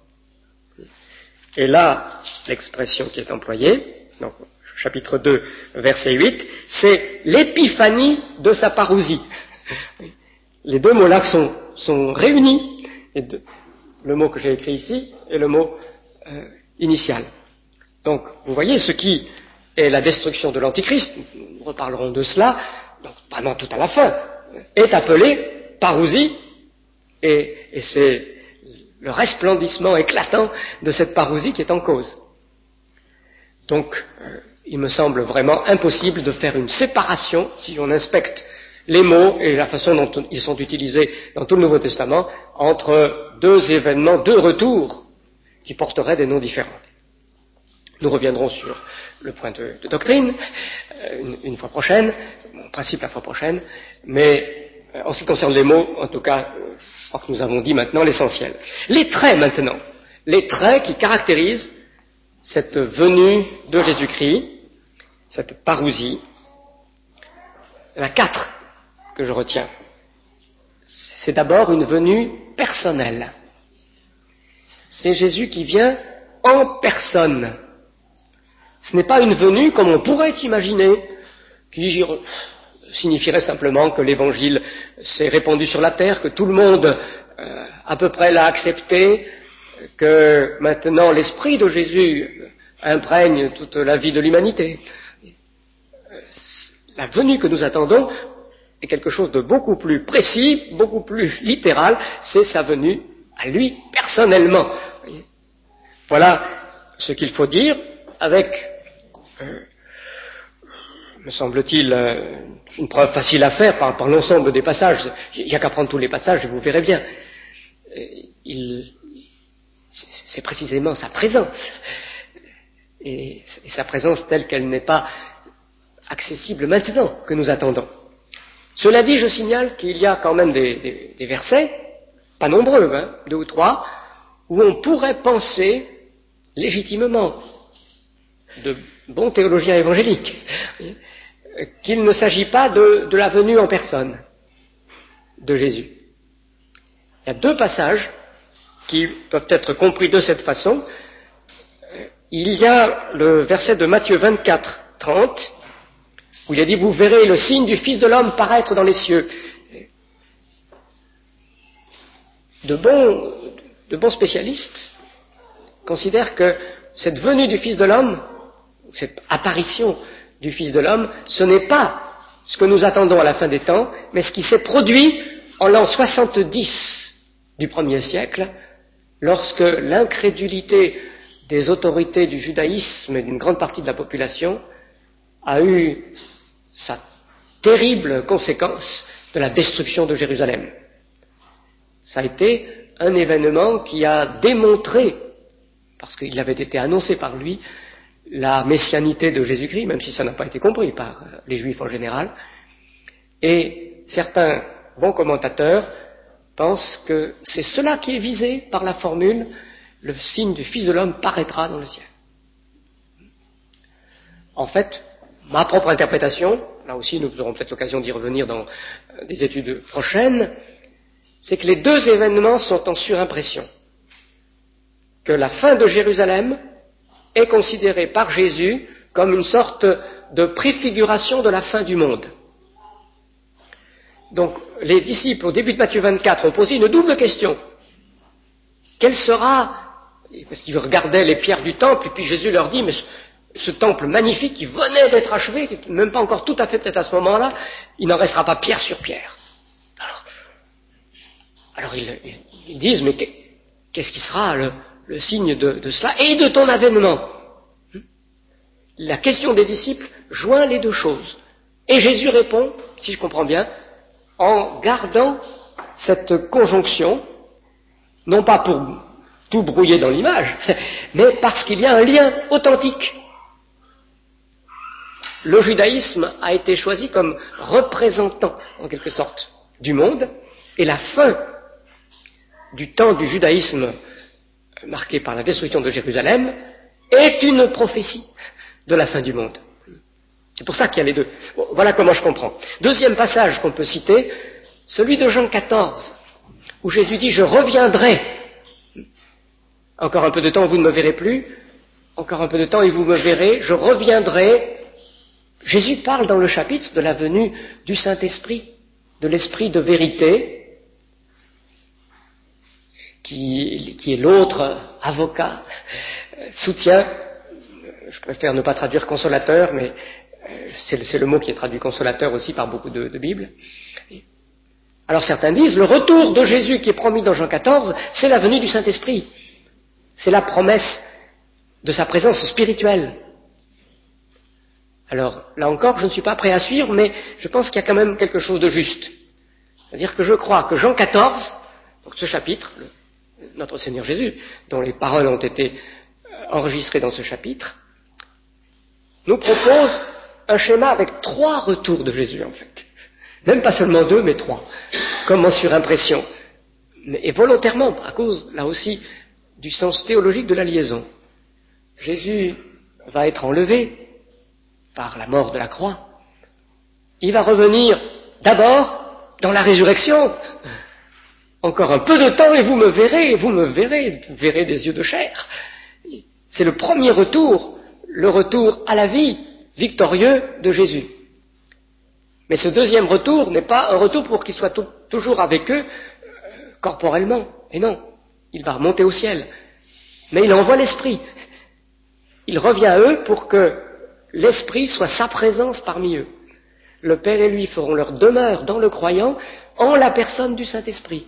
Et là, l'expression qui est employée, donc, chapitre 2, verset 8, c'est l'épiphanie de sa parousie. Les deux mots-là sont réunis, le mot que j'ai écrit ici et le mot initial. Donc, vous voyez, ce qui est la destruction de l'Antichrist, nous reparlerons de cela, donc vraiment tout à la fin, est appelé parousie, et c'est le resplendissement éclatant de cette parousie qui est en cause. Donc, il me semble vraiment impossible de faire une séparation, si on inspecte les mots et la façon dont ils sont utilisés dans tout le Nouveau Testament, entre deux événements, deux retours, qui porteraient des noms différents. Nous reviendrons sur le point de doctrine une fois prochaine, en principe la fois prochaine, mais en ce qui concerne les mots, en tout cas, je crois que nous avons dit maintenant l'essentiel. Les traits maintenant, les traits qui caractérisent cette venue de Jésus-Christ, cette parousie, il y en a 4 que je retiens. C'est d'abord une venue personnelle. C'est Jésus qui vient en personne. Ce n'est pas une venue comme on pourrait imaginer, qui signifierait simplement que l'évangile s'est répandu sur la terre, que tout le monde à peu près l'a accepté, que maintenant l'esprit de Jésus imprègne toute la vie de l'humanité. La venue que nous attendons est quelque chose de beaucoup plus précis, beaucoup plus littéral, c'est sa venue à lui personnellement. Voilà ce qu'il faut dire avec me semble-t-il, une preuve facile à faire par l'ensemble des passages. Il n'y a qu'à prendre tous les passages et vous verrez bien. C'est précisément sa présence. Et sa présence telle qu'elle n'est pas accessible maintenant que nous attendons. Cela dit, je signale qu'il y a quand même des versets, pas nombreux, 2 ou 3, où on pourrait penser légitimement, de bons théologiens évangéliques, qu'il ne s'agit pas de la venue en personne de Jésus. Il y a 2 passages qui peuvent être compris de cette façon. Il y a le verset de Matthieu 24, 30, où il est dit « Vous verrez le signe du Fils de l'homme paraître dans les cieux ». De bons spécialistes considèrent que cette venue du Fils de l'homme, cette apparition du Fils de l'homme, ce n'est pas ce que nous attendons à la fin des temps, mais ce qui s'est produit en l'an 70 du 1er siècle, lorsque l'incrédulité des autorités du judaïsme et d'une grande partie de la population a eu sa terrible conséquence de la destruction de Jérusalem. Ça a été un événement qui a démontré, parce qu'il avait été annoncé par lui, la messianité de Jésus-Christ, même si ça n'a pas été compris par les Juifs en général. Et certains bons commentateurs pensent que c'est cela qui est visé par la formule « le signe du Fils de l'homme paraîtra dans le ciel ». En fait, ma propre interprétation, là aussi nous aurons peut-être l'occasion d'y revenir dans des études prochaines, c'est que les 2 événements sont en surimpression. Que la fin de Jérusalem est considérée par Jésus comme une sorte de préfiguration de la fin du monde. Donc, les disciples, au début de Matthieu 24, ont posé une double question. Quelle sera, parce qu'ils regardaient les pierres du temple, et puis Jésus leur dit, mais ce temple magnifique qui venait d'être achevé, qui n'est même pas encore tout à fait peut-être à ce moment-là, il n'en restera pas pierre sur pierre. Alors ils disent, mais qu'est-ce qui sera le signe de cela et de ton avènement? La question des disciples joint les 2 choses. Et Jésus répond, si je comprends bien, en gardant cette conjonction, non pas pour tout brouiller dans l'image, mais parce qu'il y a un lien authentique. Le judaïsme a été choisi comme représentant, en quelque sorte, du monde, et la fin du temps du judaïsme marqué par la destruction de Jérusalem est une prophétie de la fin du monde. C'est pour ça qu'il y a les 2. Bon, voilà comment je comprends. 2e passage qu'on peut citer, celui de Jean 14, où Jésus dit « Je reviendrai. Encore un peu de temps, vous ne me verrez plus. Encore un peu de temps et vous me verrez. Je reviendrai. » Jésus parle dans le chapitre de la venue du Saint-Esprit, de l'Esprit de vérité, qui est l'autre avocat, soutien, je préfère ne pas traduire consolateur, mais c'est le mot qui est traduit consolateur aussi par beaucoup de Bibles. Alors certains disent, le retour de Jésus qui est promis dans Jean 14, c'est la venue du Saint-Esprit. C'est la promesse de sa présence spirituelle. Alors, là encore, je ne suis pas prêt à suivre, mais je pense qu'il y a quand même quelque chose de juste. C'est-à-dire que je crois que Jean 14, donc ce chapitre, notre Seigneur Jésus, dont les paroles ont été enregistrées dans ce chapitre, nous propose un schéma avec 3 retours de Jésus, en fait. Même pas seulement 2, mais 3, comme en surimpression. Et volontairement, à cause, là aussi, du sens théologique de la liaison. Jésus va être enlevé par la mort de la croix. Il va revenir d'abord dans la résurrection. Encore un peu de temps et vous me verrez des yeux de chair. C'est le premier retour, le retour à la vie victorieux de Jésus. Mais ce 2e retour n'est pas un retour pour qu'il soit toujours avec eux corporellement. Et non, il va remonter au ciel. Mais il envoie l'Esprit. Il revient à eux pour que l'Esprit soit sa présence parmi eux. Le Père et lui feront leur demeure dans le croyant en la personne du Saint-Esprit.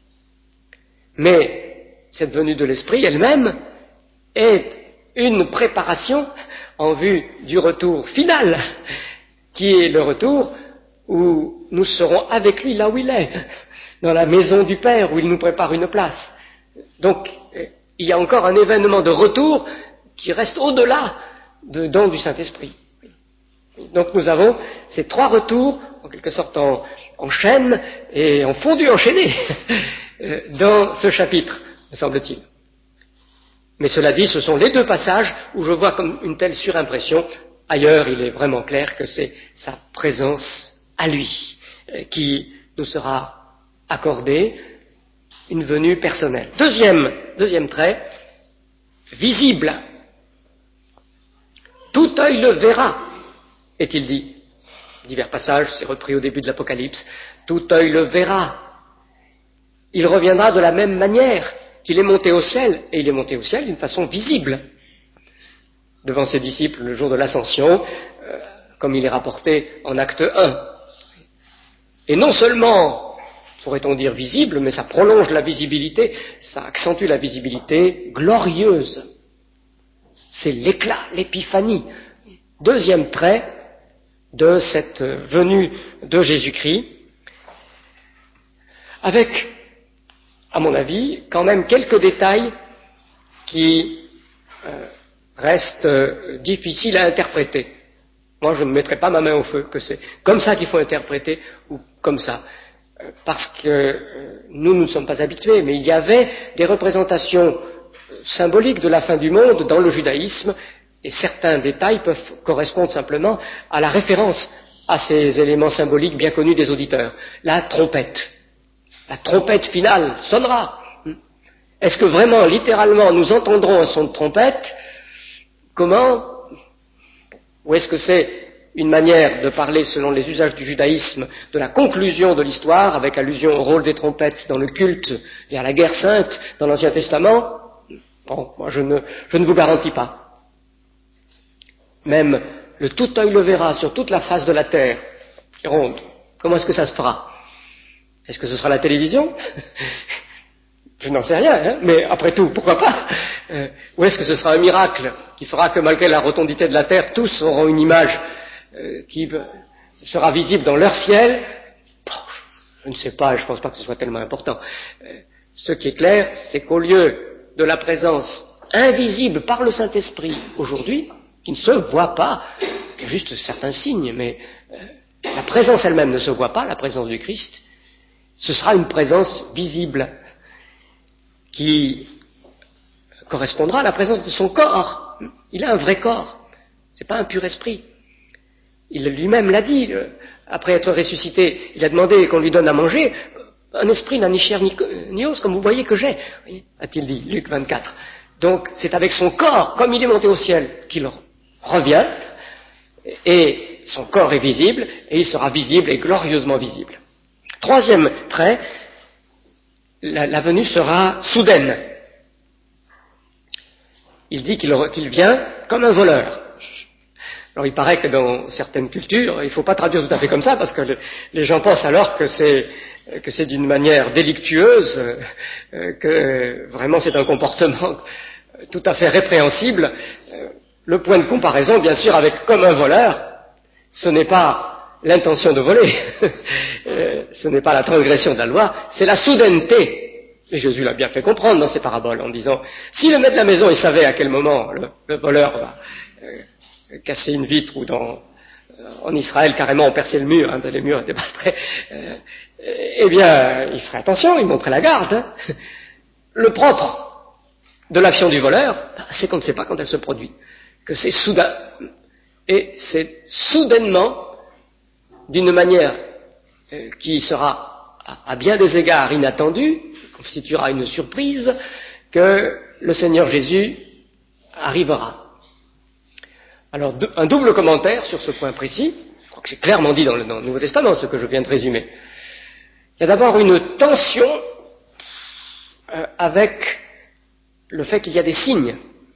Mais cette venue de l'Esprit elle-même est une préparation en vue du retour final qui est le retour où nous serons avec lui là où il est, dans la maison du Père où il nous prépare une place. Donc, il y a encore un événement de retour qui reste au-delà du don du Saint-Esprit. Donc nous avons ces trois retours, en quelque sorte en chaîne et en fondu enchaîné dans ce chapitre, me semble-t-il. Mais cela dit, ce sont les deux passages où je vois comme une telle surimpression. Ailleurs, il est vraiment clair que c'est sa présence à lui qui nous sera accordée, une venue personnelle. Deuxième trait, visible. Tout œil le verra, est-il dit. Divers passages, c'est repris au début de l'Apocalypse. Tout œil le verra. Il reviendra de la même manière qu'il est monté au ciel, et il est monté au ciel d'une façon visible devant ses disciples le jour de l'Ascension, comme il est rapporté en acte 1. Et non seulement, pourrait-on dire visible, mais ça prolonge la visibilité, ça accentue la visibilité glorieuse. C'est l'éclat, l'épiphanie. Deuxième trait de cette venue de Jésus-Christ, avec, à mon avis, quand même quelques détails qui restent difficiles à interpréter. Moi, je ne mettrai pas ma main au feu que c'est comme ça qu'il faut interpréter ou comme ça. Parce que nous ne sommes pas habitués, mais il y avait des représentations symboliques de la fin du monde dans le judaïsme, et certains détails peuvent correspondre simplement à la référence à ces éléments symboliques bien connus des auditeurs. La trompette finale sonnera. Est-ce que vraiment, littéralement, nous entendrons un son de trompette? Comment? Ou est-ce que c'est une manière de parler, selon les usages du judaïsme, de la conclusion de l'histoire, avec allusion au rôle des trompettes dans le culte et à la guerre sainte dans l'Ancien Testament? Bon, moi je ne vous garantis pas. Même le tout œil le verra sur toute la face de la terre. Diront, comment est-ce que ça se fera? Est-ce que ce sera la télévision? Je n'en sais rien, hein, mais après tout, pourquoi pas? Ou est-ce que ce sera un miracle qui fera que malgré la rotondité de la terre, tous auront une image qui sera visible dans leur ciel? Bon, je ne sais pas, je ne pense pas que ce soit tellement important. Ce qui est clair, c'est qu'au lieu de la présence invisible par le Saint-Esprit aujourd'hui, qui ne se voit pas, juste certains signes, mais la présence elle-même ne se voit pas, la présence du Christ, ce sera une présence visible qui correspondra à la présence de son corps. Il a un vrai corps, c'est pas un pur esprit. Il lui-même l'a dit, après être ressuscité, il a demandé qu'on lui donne à manger. Un esprit n'a ni chair ni os, comme vous voyez que j'ai, a-t-il dit, Luc 24. Donc c'est avec son corps, comme il est monté au ciel, qu'il revient, et son corps est visible, et il sera visible et glorieusement visible. Troisième trait, la venue sera soudaine. Il dit qu'il vient comme un voleur. Alors il paraît que dans certaines cultures, il ne faut pas traduire tout à fait comme ça, parce que les gens pensent alors que c'est d'une manière délictueuse, que vraiment c'est un comportement tout à fait répréhensible. Le point de comparaison, bien sûr, avec comme un voleur, ce n'est pas l'intention de voler, ce n'est pas la transgression de la loi, c'est la soudaineté. Et Jésus l'a bien fait comprendre dans ses paraboles, en disant, si le maître de la maison, il savait à quel moment le voleur va casser une vitre, ou en Israël, carrément, on perçait le mur, les murs étaient pas très... eh bien, il ferait attention, il montrait la garde. Hein. Le propre de l'action du voleur, c'est qu'on ne sait pas quand elle se produit, que c'est soudain. Et c'est soudainement, d'une manière qui sera à bien des égards inattendue, constituera une surprise, que le Seigneur Jésus arrivera. Alors, un double commentaire sur ce point précis, je crois que c'est clairement dit dans le Nouveau Testament, ce que je viens de résumer. Il y a d'abord une tension avec le fait qu'il y a des signes.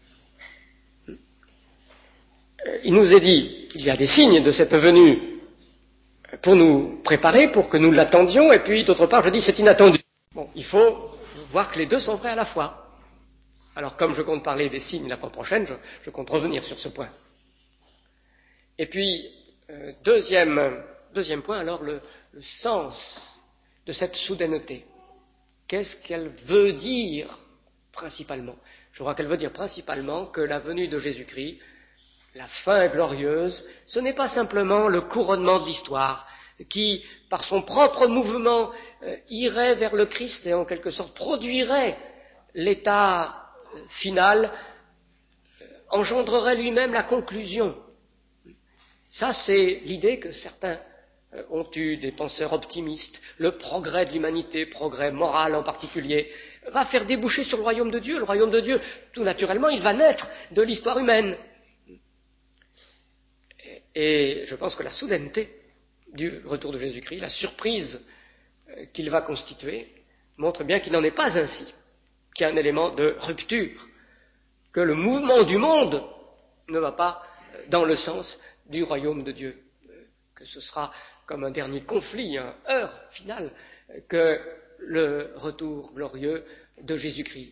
Il nous est dit qu'il y a des signes de cette venue pour nous préparer, pour que nous l'attendions, et puis d'autre part, je dis c'est inattendu. Bon, il faut voir que les deux sont vrais à la fois. Alors, comme je compte parler des signes la fois prochaine, je compte revenir sur ce point. Et puis, Deuxième point, alors, le sens de cette soudaineté. Qu'est-ce qu'elle veut dire principalement? Je crois qu'elle veut dire principalement que la venue de Jésus-Christ, la fin glorieuse, ce n'est pas simplement le couronnement de l'histoire qui, par son propre mouvement, irait vers le Christ et en quelque sorte produirait l'état final, engendrerait lui-même la conclusion. Ça, c'est l'idée que certains ont eu, des penseurs optimistes. Le progrès de l'humanité, progrès moral en particulier, va faire déboucher sur le royaume de Dieu. Le royaume de Dieu, tout naturellement, il va naître de l'histoire humaine. Et je pense que la soudaineté du retour de Jésus-Christ, la surprise qu'il va constituer, montre bien qu'il n'en est pas ainsi, qu'il y a un élément de rupture, que le mouvement du monde ne va pas dans le sens du royaume de Dieu, que ce sera comme un dernier conflit, un heurt final, que le retour glorieux de Jésus-Christ.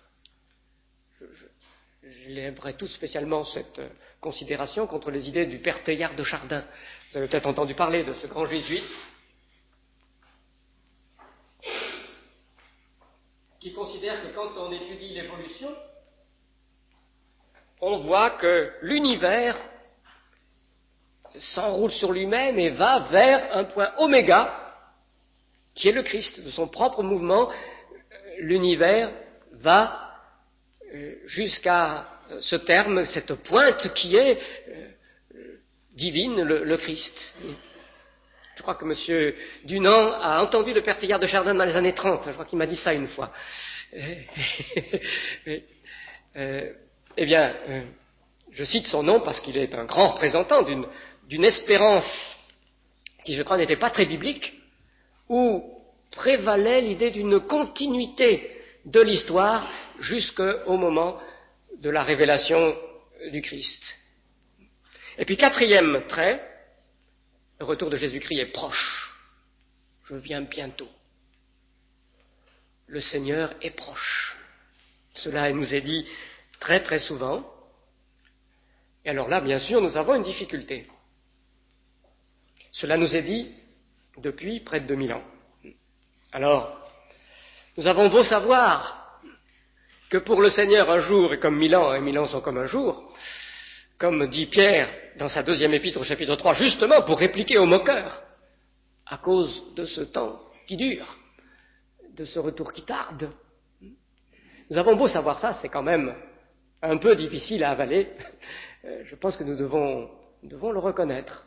Je lèverai tout spécialement cette considération contre les idées du père Teilhard de Chardin. Vous avez peut-être entendu parler de ce grand jésuite qui considère que quand on étudie l'évolution, on voit que l'univers s'enroule sur lui-même et va vers un point oméga, qui est le Christ. De son propre mouvement, l'univers va jusqu'à ce terme, cette pointe qui est divine, le Christ. Je crois que M. Dunant a entendu le père Teilhard de Chardin dans les années 30, je crois qu'il m'a dit ça une fois. Je cite son nom parce qu'il est un grand représentant d'une espérance qui, je crois, n'était pas très biblique, où prévalait l'idée d'une continuité de l'histoire jusqu'au moment de la révélation du Christ. Et puis, quatrième trait, le retour de Jésus-Christ est proche. Je viens bientôt. Le Seigneur est proche. Cela nous est dit très très souvent. Et alors là, bien sûr, nous avons une difficulté. Cela nous est dit depuis près de 2000 ans. Alors, nous avons beau savoir que pour le Seigneur, un jour est comme 1000 ans, et 1000 ans sont comme un jour, comme dit Pierre dans sa deuxième épître au chapitre 3, justement pour répliquer aux moqueurs, à cause de ce temps qui dure, de ce retour qui tarde. Nous avons beau savoir ça, c'est quand même un peu difficile à avaler. Je pense que nous devons le reconnaître.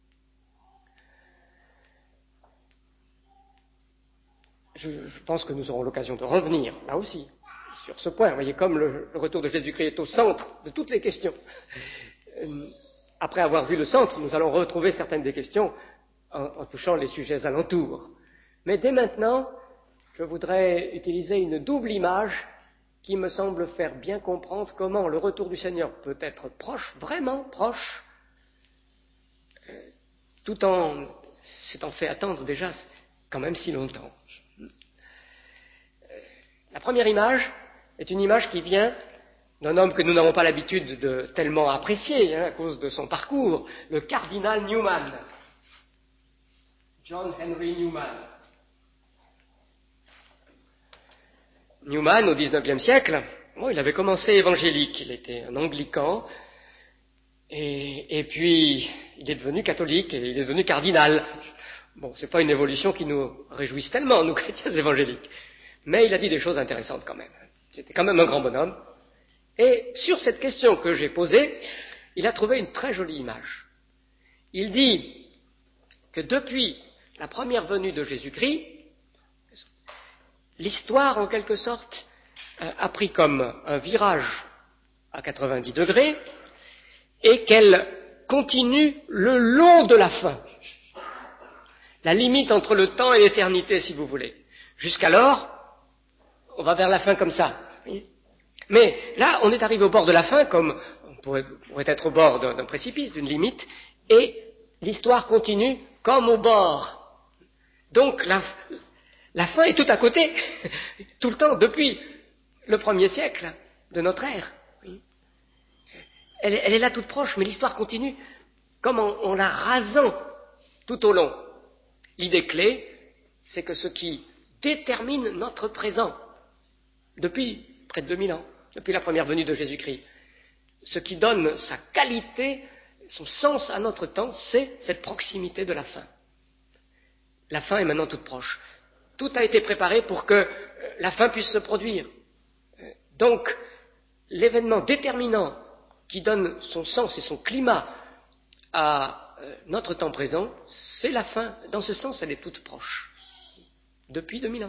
Je pense que nous aurons l'occasion de revenir, là aussi, sur ce point. Vous voyez, comme le retour de Jésus-Christ est au centre de toutes les questions. Après avoir vu le centre, nous allons retrouver certaines des questions en touchant les sujets alentours. Mais dès maintenant, je voudrais utiliser une double image qui me semble faire bien comprendre comment le retour du Seigneur peut être proche, vraiment proche, tout en s'étant fait attendre déjà quand même si longtemps. La première image est une image qui vient d'un homme que nous n'avons pas l'habitude de tellement apprécier à cause de son parcours, le cardinal Newman, John Henry Newman. Newman, au XIXe siècle, il avait commencé évangélique, il était un anglican, et puis il est devenu catholique, et il est devenu cardinal. Bon, c'est pas une évolution qui nous réjouisse tellement, nous chrétiens évangéliques, mais il a dit des choses intéressantes quand même. C'était quand même un grand bonhomme. Et sur cette question que j'ai posée, il a trouvé une très jolie image. Il dit que depuis la première venue de Jésus-Christ, l'histoire, en quelque sorte, a pris comme un virage à 90 degrés et qu'elle continue le long de la fin. La limite entre le temps et l'éternité, si vous voulez. Jusqu'alors, on va vers la fin comme ça. Mais là, on est arrivé au bord de la fin, comme on pourrait être au bord d'un précipice, d'une limite, et l'histoire continue comme au bord. Donc, la fin est tout à côté, tout le temps, depuis le 1er siècle de notre ère. Elle est là toute proche, mais l'histoire continue comme en la rasant tout au long. L'idée clé, c'est que ce qui détermine notre présent, depuis près de 2000 ans, depuis la première venue de Jésus-Christ, ce qui donne sa qualité, son sens à notre temps, c'est cette proximité de la fin. La fin est maintenant toute proche. Tout a été préparé pour que la fin puisse se produire. Donc, l'événement déterminant qui donne son sens et son climat à notre temps présent, c'est la fin. Dans ce sens, elle est toute proche. Depuis 2000 ans.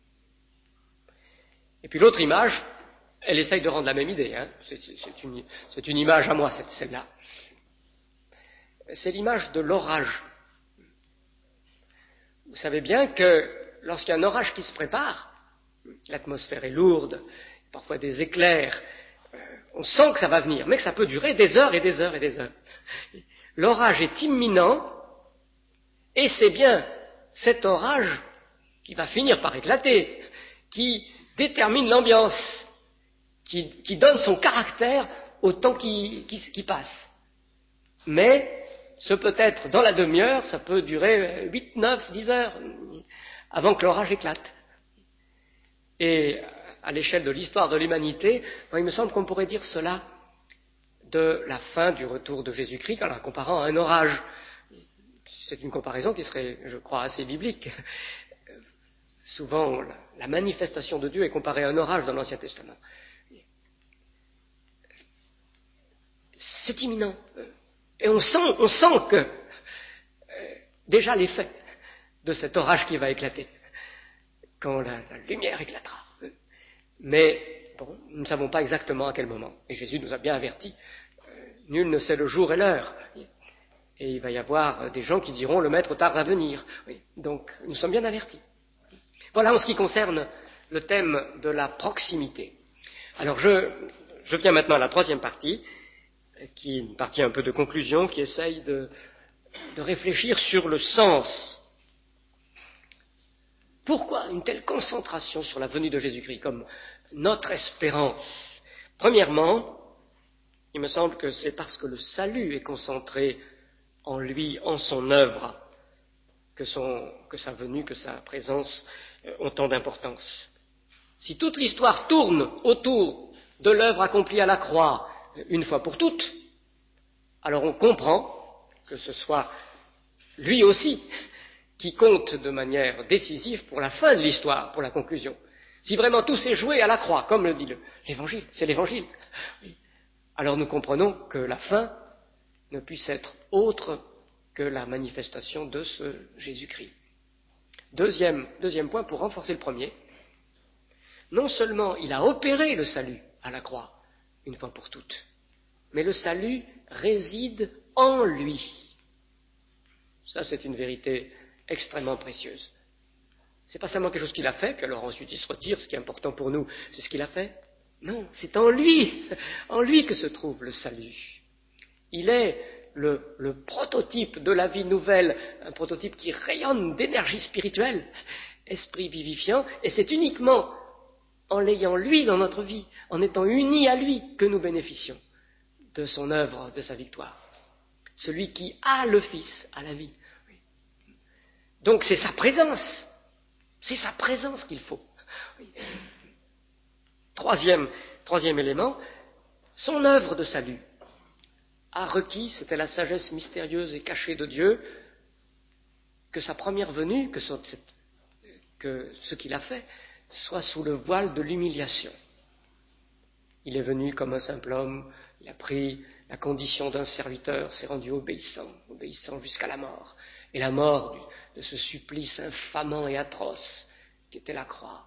Et puis l'autre image, elle essaye de rendre la même idée. Hein. C'est une image à moi, celle-là. C'est l'image de l'orage. Vous savez bien que lorsqu'il y a un orage qui se prépare, l'atmosphère est lourde, parfois des éclairs, on sent que ça va venir, mais que ça peut durer des heures et des heures et des heures. L'orage est imminent, et c'est bien cet orage qui va finir par éclater, qui détermine l'ambiance, qui donne son caractère au temps qui passe. Mais ce peut être dans la demi-heure, ça peut durer 8, 9, 10 heures avant que l'orage éclate. Et à l'échelle de l'histoire de l'humanité, il me semble qu'on pourrait dire cela de la fin du retour de Jésus-Christ en la comparant à un orage. C'est une comparaison qui serait, je crois, assez biblique. Souvent, la manifestation de Dieu est comparée à un orage dans l'Ancien Testament. C'est imminent. Et on sent que déjà l'effet de cet orage qui va éclater, quand la lumière éclatera. Mais bon, nous ne savons pas exactement à quel moment. Et Jésus nous a bien avertis. Nul ne sait le jour et l'heure. Et il va y avoir des gens qui diront le maître tarde à venir. Donc nous sommes bien avertis. Voilà en ce qui concerne le thème de la proximité. Alors je viens maintenant à la troisième partie, qui est une partie un peu de conclusion, qui essaye de réfléchir sur le sens. Pourquoi une telle concentration sur la venue de Jésus-Christ comme notre espérance? Premièrement, il me semble que c'est parce que le salut est concentré en lui, en son œuvre, que sa venue, que sa présence ont tant d'importance. Si toute l'histoire tourne autour de l'œuvre accomplie à la croix, une fois pour toutes, alors on comprend que ce soit lui aussi qui compte de manière décisive pour la fin de l'histoire, pour la conclusion. Si vraiment tout s'est joué à la croix, comme le dit l'Évangile, c'est l'Évangile, alors nous comprenons que la fin ne puisse être autre que la manifestation de ce Jésus-Christ. Deuxième point, pour renforcer le premier, non seulement il a opéré le salut à la croix, une fois pour toutes, mais le salut réside en lui. Ça, c'est une vérité extrêmement précieuse. C'est pas seulement quelque chose qu'il a fait, puis alors ensuite il se retire, ce qui est important pour nous, c'est ce qu'il a fait. Non, c'est en lui que se trouve le salut. Il est le prototype de la vie nouvelle, un prototype qui rayonne d'énergie spirituelle, esprit vivifiant, et c'est uniquement en l'ayant lui dans notre vie, en étant unis à lui, que nous bénéficions de son œuvre, de sa victoire. Celui qui a le Fils a la vie. Donc c'est sa présence qu'il faut. Troisième élément, son œuvre de salut a requis, c'était la sagesse mystérieuse et cachée de Dieu, que sa première venue, que ce qu'il a fait, soit sous le voile de l'humiliation. Il est venu comme un simple homme, il a pris la condition d'un serviteur, s'est rendu obéissant jusqu'à la mort. Et la mort de ce supplice infamant et atroce qui était la croix.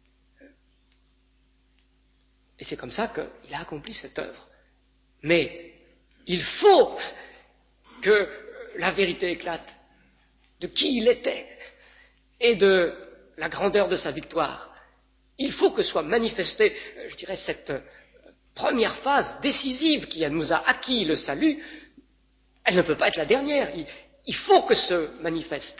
Et c'est comme ça qu'il a accompli cette œuvre. Mais il faut que la vérité éclate de qui il était et de la grandeur de sa victoire. Il faut que soit manifestée, je dirais, cette première phase décisive qui nous a acquis le salut. Elle ne peut pas être la dernière. Il faut que se manifeste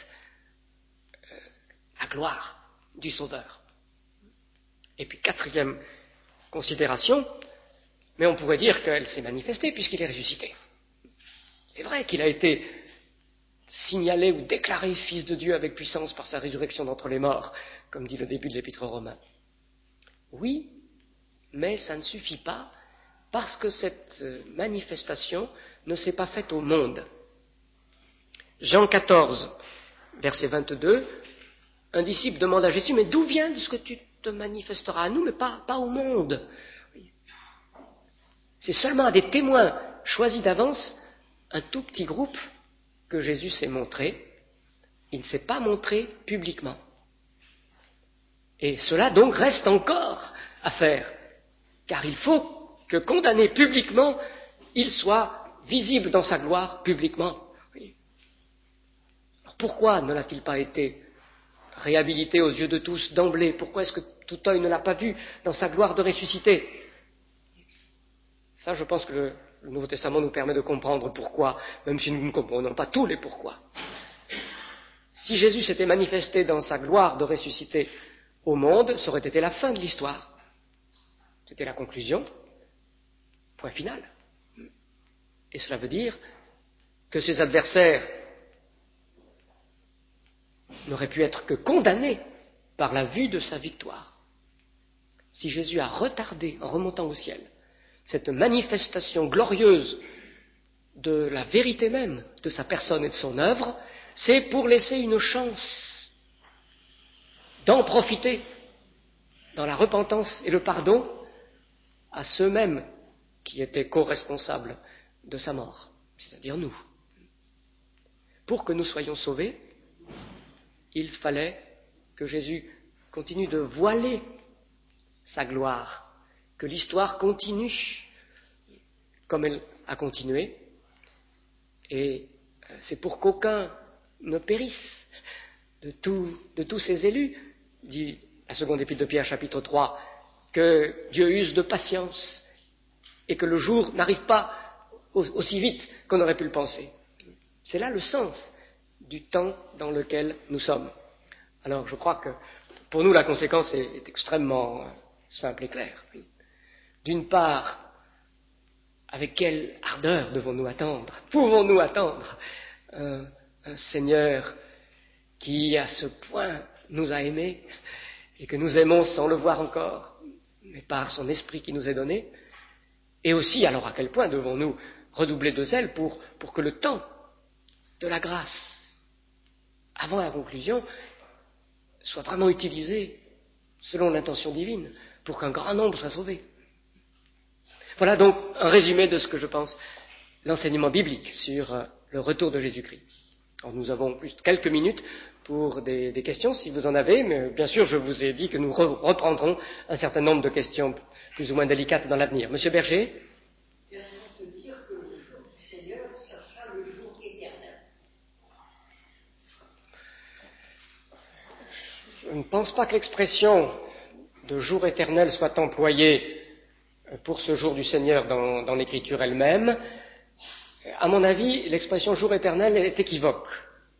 la gloire du Sauveur. Et puis quatrième considération, mais on pourrait dire qu'elle s'est manifestée puisqu'il est ressuscité. C'est vrai qu'il a été signalé ou déclaré fils de Dieu avec puissance par sa résurrection d'entre les morts, comme dit le début de l'Épître aux Romains. Oui, mais ça ne suffit pas parce que cette manifestation ne s'est pas faite au monde. Jean 14, verset 22, un disciple demande à Jésus, mais d'où vient ce que tu te manifesteras à nous, mais pas au monde? C'est seulement à des témoins choisis d'avance, un tout petit groupe, que Jésus s'est montré. Il ne s'est pas montré publiquement. Et cela donc reste encore à faire, car il faut que, condamné publiquement, il soit visible dans sa gloire publiquement. Alors pourquoi ne l'a-t-il pas été réhabilité aux yeux de tous d'emblée? Pourquoi est-ce que tout œil ne l'a pas vu dans sa gloire de ressuscité? Ça, je pense que le Nouveau Testament nous permet de comprendre pourquoi, même si nous ne comprenons pas tous les pourquoi. Si Jésus s'était manifesté dans sa gloire de ressuscité au monde, ça aurait été la fin de l'histoire. C'était la conclusion, point final. Et cela veut dire que ses adversaires n'auraient pu être que condamnés par la vue de sa victoire. Si Jésus a retardé, en remontant au ciel, cette manifestation glorieuse de la vérité même de sa personne et de son œuvre, c'est pour laisser une chance d'en profiter dans la repentance et le pardon à ceux-mêmes qui étaient co-responsables de sa mort, c'est-à-dire nous. Pour que nous soyons sauvés, il fallait que Jésus continue de voiler sa gloire, que l'histoire continue comme elle a continué, et c'est pour qu'aucun ne périsse de tous ces élus, dit la seconde épître de Pierre, chapitre 3, que Dieu use de patience et que le jour n'arrive pas aussi vite qu'on aurait pu le penser. C'est là le sens du temps dans lequel nous sommes. Alors je crois que pour nous la conséquence est extrêmement simple et claire. D'une part, avec quelle ardeur devons-nous attendre, pouvons-nous attendre un Seigneur qui à ce point nous a aimés et que nous aimons sans le voir encore, mais par son esprit qui nous est donné. Et aussi, alors à quel point devons-nous redoubler de zèle pour que le temps de la grâce, avant la conclusion, soit vraiment utilisé selon l'intention divine, pour qu'un grand nombre soit sauvé. Voilà donc un résumé de ce que je pense l'enseignement biblique sur le retour de Jésus-Christ. Alors nous avons juste quelques minutes pour des questions, si vous en avez, mais bien sûr, je vous ai dit que nous reprendrons un certain nombre de questions plus ou moins délicates dans l'avenir. Monsieur Berger? Est-ce qu'on peut dire que le jour du Seigneur, ça sera le jour éternel? Je ne pense pas que l'expression de jour éternel soit employée pour ce jour du Seigneur dans l'Écriture elle-même. À mon avis, l'expression jour éternel est équivoque.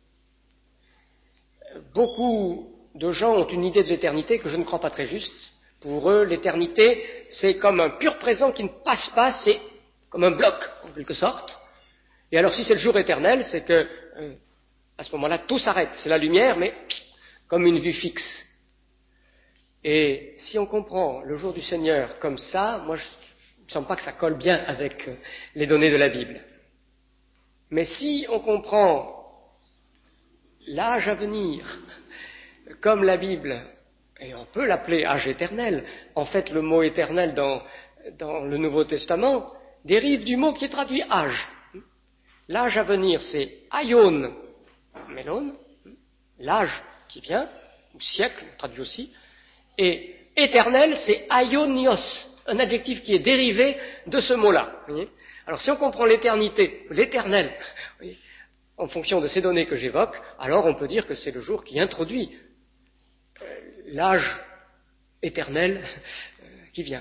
Beaucoup de gens ont une idée de l'éternité que je ne crois pas très juste. Pour eux, l'éternité, c'est comme un pur présent qui ne passe pas, c'est comme un bloc, en quelque sorte. Et alors, si c'est le jour éternel, c'est que, à ce moment-là, tout s'arrête. C'est la lumière, mais comme une vue fixe. Et si on comprend le jour du Seigneur comme ça, moi, je ne sens pas que ça colle bien avec les données de la Bible. Mais si on comprend l'âge à venir, comme la Bible, et on peut l'appeler âge éternel, en fait le mot éternel dans le Nouveau Testament dérive du mot qui est traduit âge. L'âge à venir c'est aion, mélon, l'âge qui vient, ou siècle, traduit aussi, et éternel c'est aionios, un adjectif qui est dérivé de ce mot-là. Alors si on comprend l'éternité, l'éternel, en fonction de ces données que j'évoque, alors on peut dire que c'est le jour qui introduit l'âge éternel qui vient.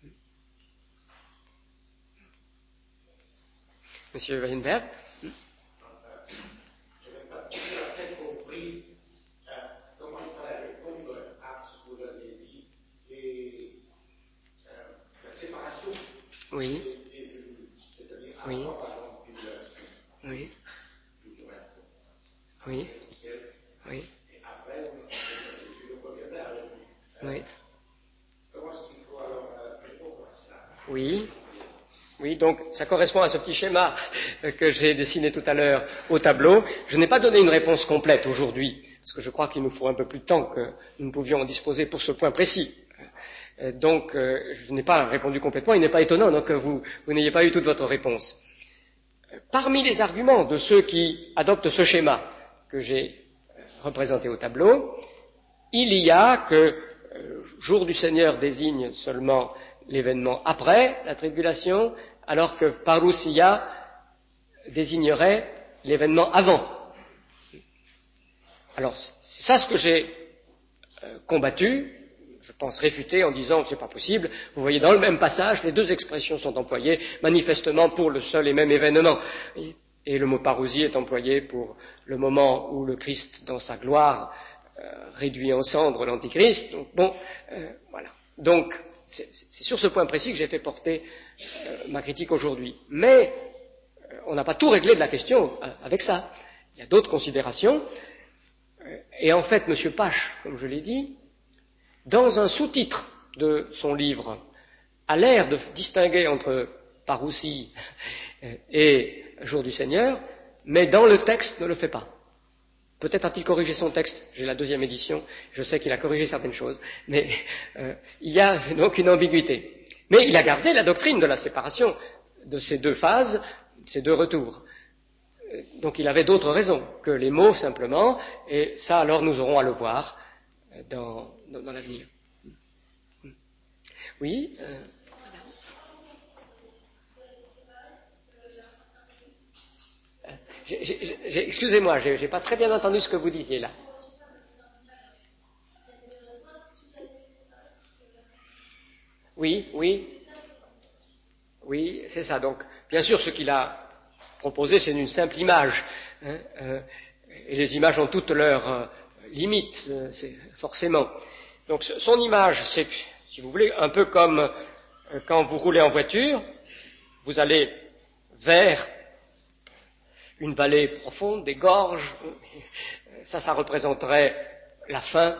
Monsieur Weinberg? Je n'ai pas tout à fait compris comment il fallait répondre à ce que vous avez dit et la séparation. Oui. C'est-à-dire Oui. avant la tribulation. Oui. Plutôt un Oui. Oui. Et après, Jésus reviendra avec lui. Oui. Comment est-ce qu'il faut alors répondre à ça? Oui. Oui, donc ça correspond à ce petit schéma que j'ai dessiné tout à l'heure au tableau. Je n'ai pas donné une réponse complète aujourd'hui, parce que je crois qu'il nous faut un peu plus de temps que nous ne pouvions en disposer pour ce point précis. Donc je n'ai pas répondu complètement, il n'est pas étonnant donc, que vous n'ayez pas eu toute votre réponse. Parmi les arguments de ceux qui adoptent ce schéma que j'ai représenté au tableau, il y a que jour du Seigneur désigne seulement l'événement après la tribulation, alors que parousia désignerait l'événement avant. Alors c'est ça ce que j'ai combattu, je pense réfuté en disant que c'est pas possible. Vous voyez dans le même passage, les deux expressions sont employées manifestement pour le seul et même événement. Et le mot parousie est employé pour le moment où le Christ, dans sa gloire, réduit en cendres l'Antichrist. Donc bon, voilà. Donc c'est sur ce point précis que j'ai fait porter ma critique aujourd'hui. Mais on n'a pas tout réglé de la question avec ça. Il y a d'autres considérations. Et en fait, M. Pache, comme je l'ai dit, dans un sous-titre de son livre, a l'air de distinguer entre parousie et jour du Seigneur, mais dans le texte ne le fait pas. Peut-être a-t-il corrigé son texte, j'ai la 2e édition, je sais qu'il a corrigé certaines choses, mais il y a donc une ambiguïté. Mais il a gardé la doctrine de la séparation de ces deux phases, ces deux retours. Donc il avait d'autres raisons que les mots simplement, et ça alors nous aurons à le voir dans l'avenir. Oui excusez-moi, j'ai pas très bien entendu ce que vous disiez là. Oui, c'est ça. Donc, bien sûr, ce qu'il a proposé, c'est une simple image. Et les images ont toutes leurs limites, forcément. Donc, son image, c'est, si vous voulez, un peu comme quand vous roulez en voiture, vous allez vers une vallée profonde, des gorges, ça représenterait la fin,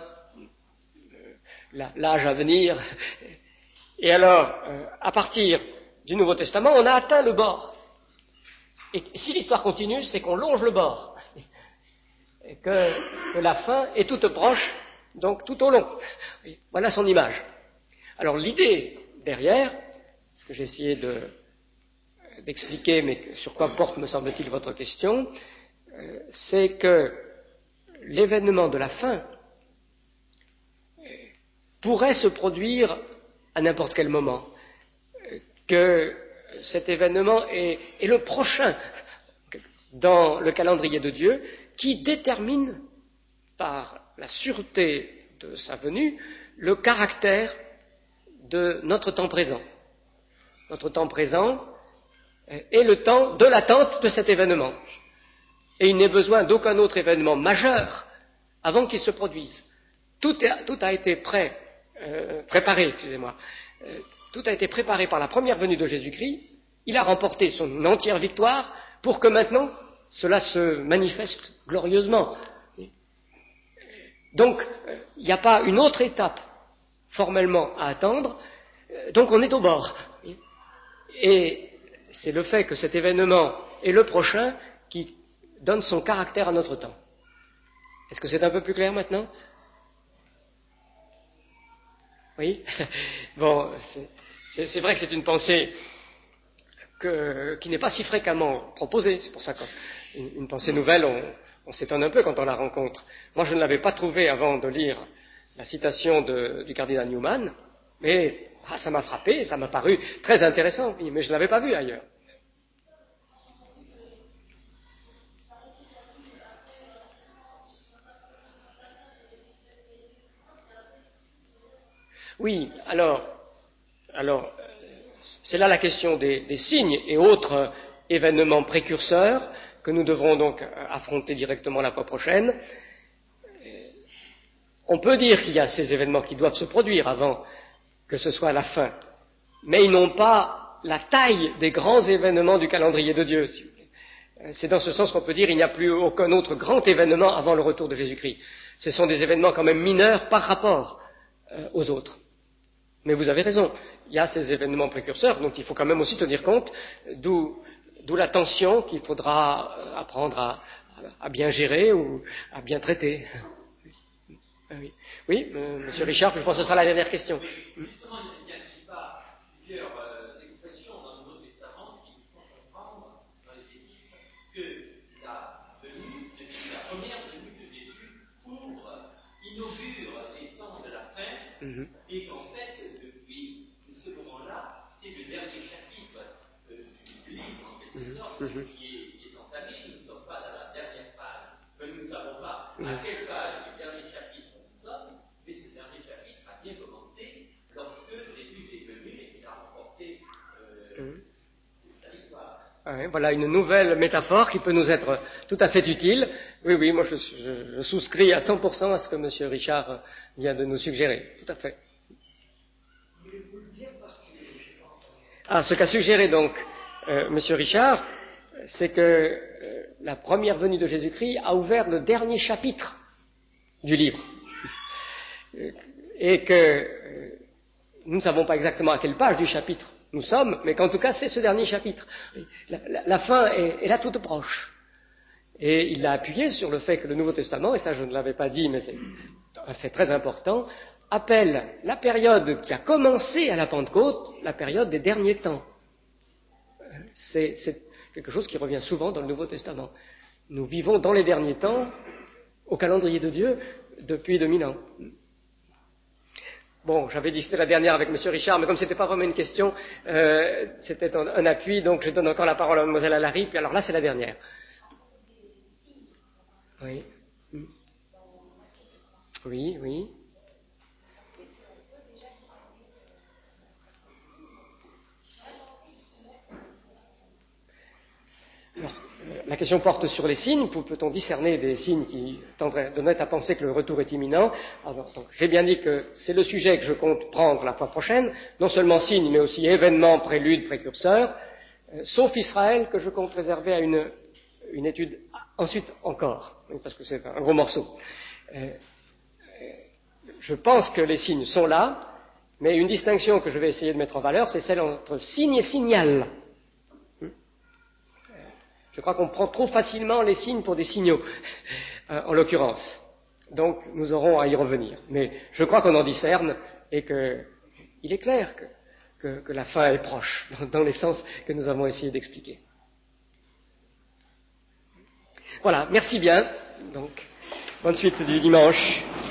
l'âge à venir. Et alors, à partir du Nouveau Testament, on a atteint le bord. Et si l'histoire continue, c'est qu'on longe le bord. Et que la fin est toute proche, donc tout au long. Voilà son image. Alors l'idée derrière, ce que j'ai essayé d'expliquer, mais sur quoi porte, me semble-t-il, votre question, c'est que l'événement de la fin pourrait se produire à n'importe quel moment, que cet événement est le prochain dans le calendrier de Dieu, qui détermine par la sûreté de sa venue le caractère de notre temps présent. Notre temps présent est le temps de l'attente de cet événement. Et il n'est besoin d'aucun autre événement majeur avant qu'il se produise. Tout a été préparé, tout a été préparé par la première venue de Jésus-Christ. Il a remporté son entière victoire pour que maintenant cela se manifeste glorieusement. Donc, il n'y a pas une autre étape formellement à attendre, donc on est au bord. Et c'est le fait que cet événement est le prochain qui donne son caractère à notre temps. Est-ce que c'est un peu plus clair maintenant? Oui. Bon, c'est vrai que c'est une pensée qui n'est pas si fréquemment proposée. C'est pour ça qu'une pensée nouvelle, on s'étonne un peu quand on la rencontre. Moi, je ne l'avais pas trouvée avant de lire la citation du cardinal Newman, mais ça m'a frappé, ça m'a paru très intéressant, mais je ne l'avais pas vu ailleurs. Oui, alors c'est là la question des signes et autres événements précurseurs que nous devrons donc affronter directement la fois prochaine. On peut dire qu'il y a ces événements qui doivent se produire avant que ce soit la fin, mais ils n'ont pas la taille des grands événements du calendrier de Dieu, si vous voulez. C'est dans ce sens qu'on peut dire qu'il n'y a plus aucun autre grand événement avant le retour de Jésus-Christ. Ce sont des événements quand même mineurs par rapport aux autres. Mais vous avez raison, il y a ces événements précurseurs, donc il faut quand même aussi tenir compte, d'où l'attention qu'il faudra apprendre à bien gérer ou à bien traiter. Oui, Monsieur Richard, je pense que ce sera la dernière question. Justement, il n'y a pas plusieurs expressions dans le Nouveau Testament qui nous font comprendre dans ces livres que la première venue de Jésus inaugure les temps de la fin, et qu'en fait, depuis ce moment-là, c'est le dernier chapitre du livre, en quelque sorte, qui est entamé. Nous ne sommes pas à la dernière page, mais nous ne savons pas à quelle page du dernier chapitre nous sommes, mais ce dernier chapitre a bien commencé lorsque Jésus est venu et qu'il a remporté sa victoire. Voilà une nouvelle métaphore qui peut nous être tout à fait utile. Oui, moi je souscris à 100% à ce que M. Richard vient de nous suggérer. Tout à fait. Ce qu'a suggéré donc M. Richard, c'est que la première venue de Jésus-Christ a ouvert le dernier chapitre du livre. Et que nous ne savons pas exactement à quelle page du chapitre nous sommes, mais qu'en tout cas c'est ce dernier chapitre. La fin est là toute proche. Et il a appuyé sur le fait que le Nouveau Testament, et ça je ne l'avais pas dit, mais c'est un fait très important, appelle la période qui a commencé à la Pentecôte la période des derniers temps. C'est quelque chose qui revient souvent dans le Nouveau Testament. Nous vivons dans les derniers temps, au calendrier de Dieu, depuis 2000 ans. Bon, j'avais dit que c'était la dernière avec M. Richard, mais comme ce n'était pas vraiment une question, c'était un appui, donc je donne encore la parole à Mlle Allary, puis alors là c'est la dernière. Oui. Oui. Alors, la question porte sur les signes. Peut-on discerner des signes qui donneraient à penser que le retour est imminent? Alors, donc, j'ai bien dit que c'est le sujet que je compte prendre la fois prochaine, non seulement signes, mais aussi événements, préludes, précurseurs, sauf Israël, que je compte réserver à une étude ensuite encore, parce que c'est un gros morceau. Je pense que les signes sont là, mais une distinction que je vais essayer de mettre en valeur, c'est celle entre signe et signal. Je crois qu'on prend trop facilement les signes pour des signaux, en l'occurrence. Donc, nous aurons à y revenir. Mais je crois qu'on en discerne et qu'il est clair que la fin est proche, dans les sens que nous avons essayé d'expliquer. Voilà, merci bien. Donc, bonne suite du dimanche.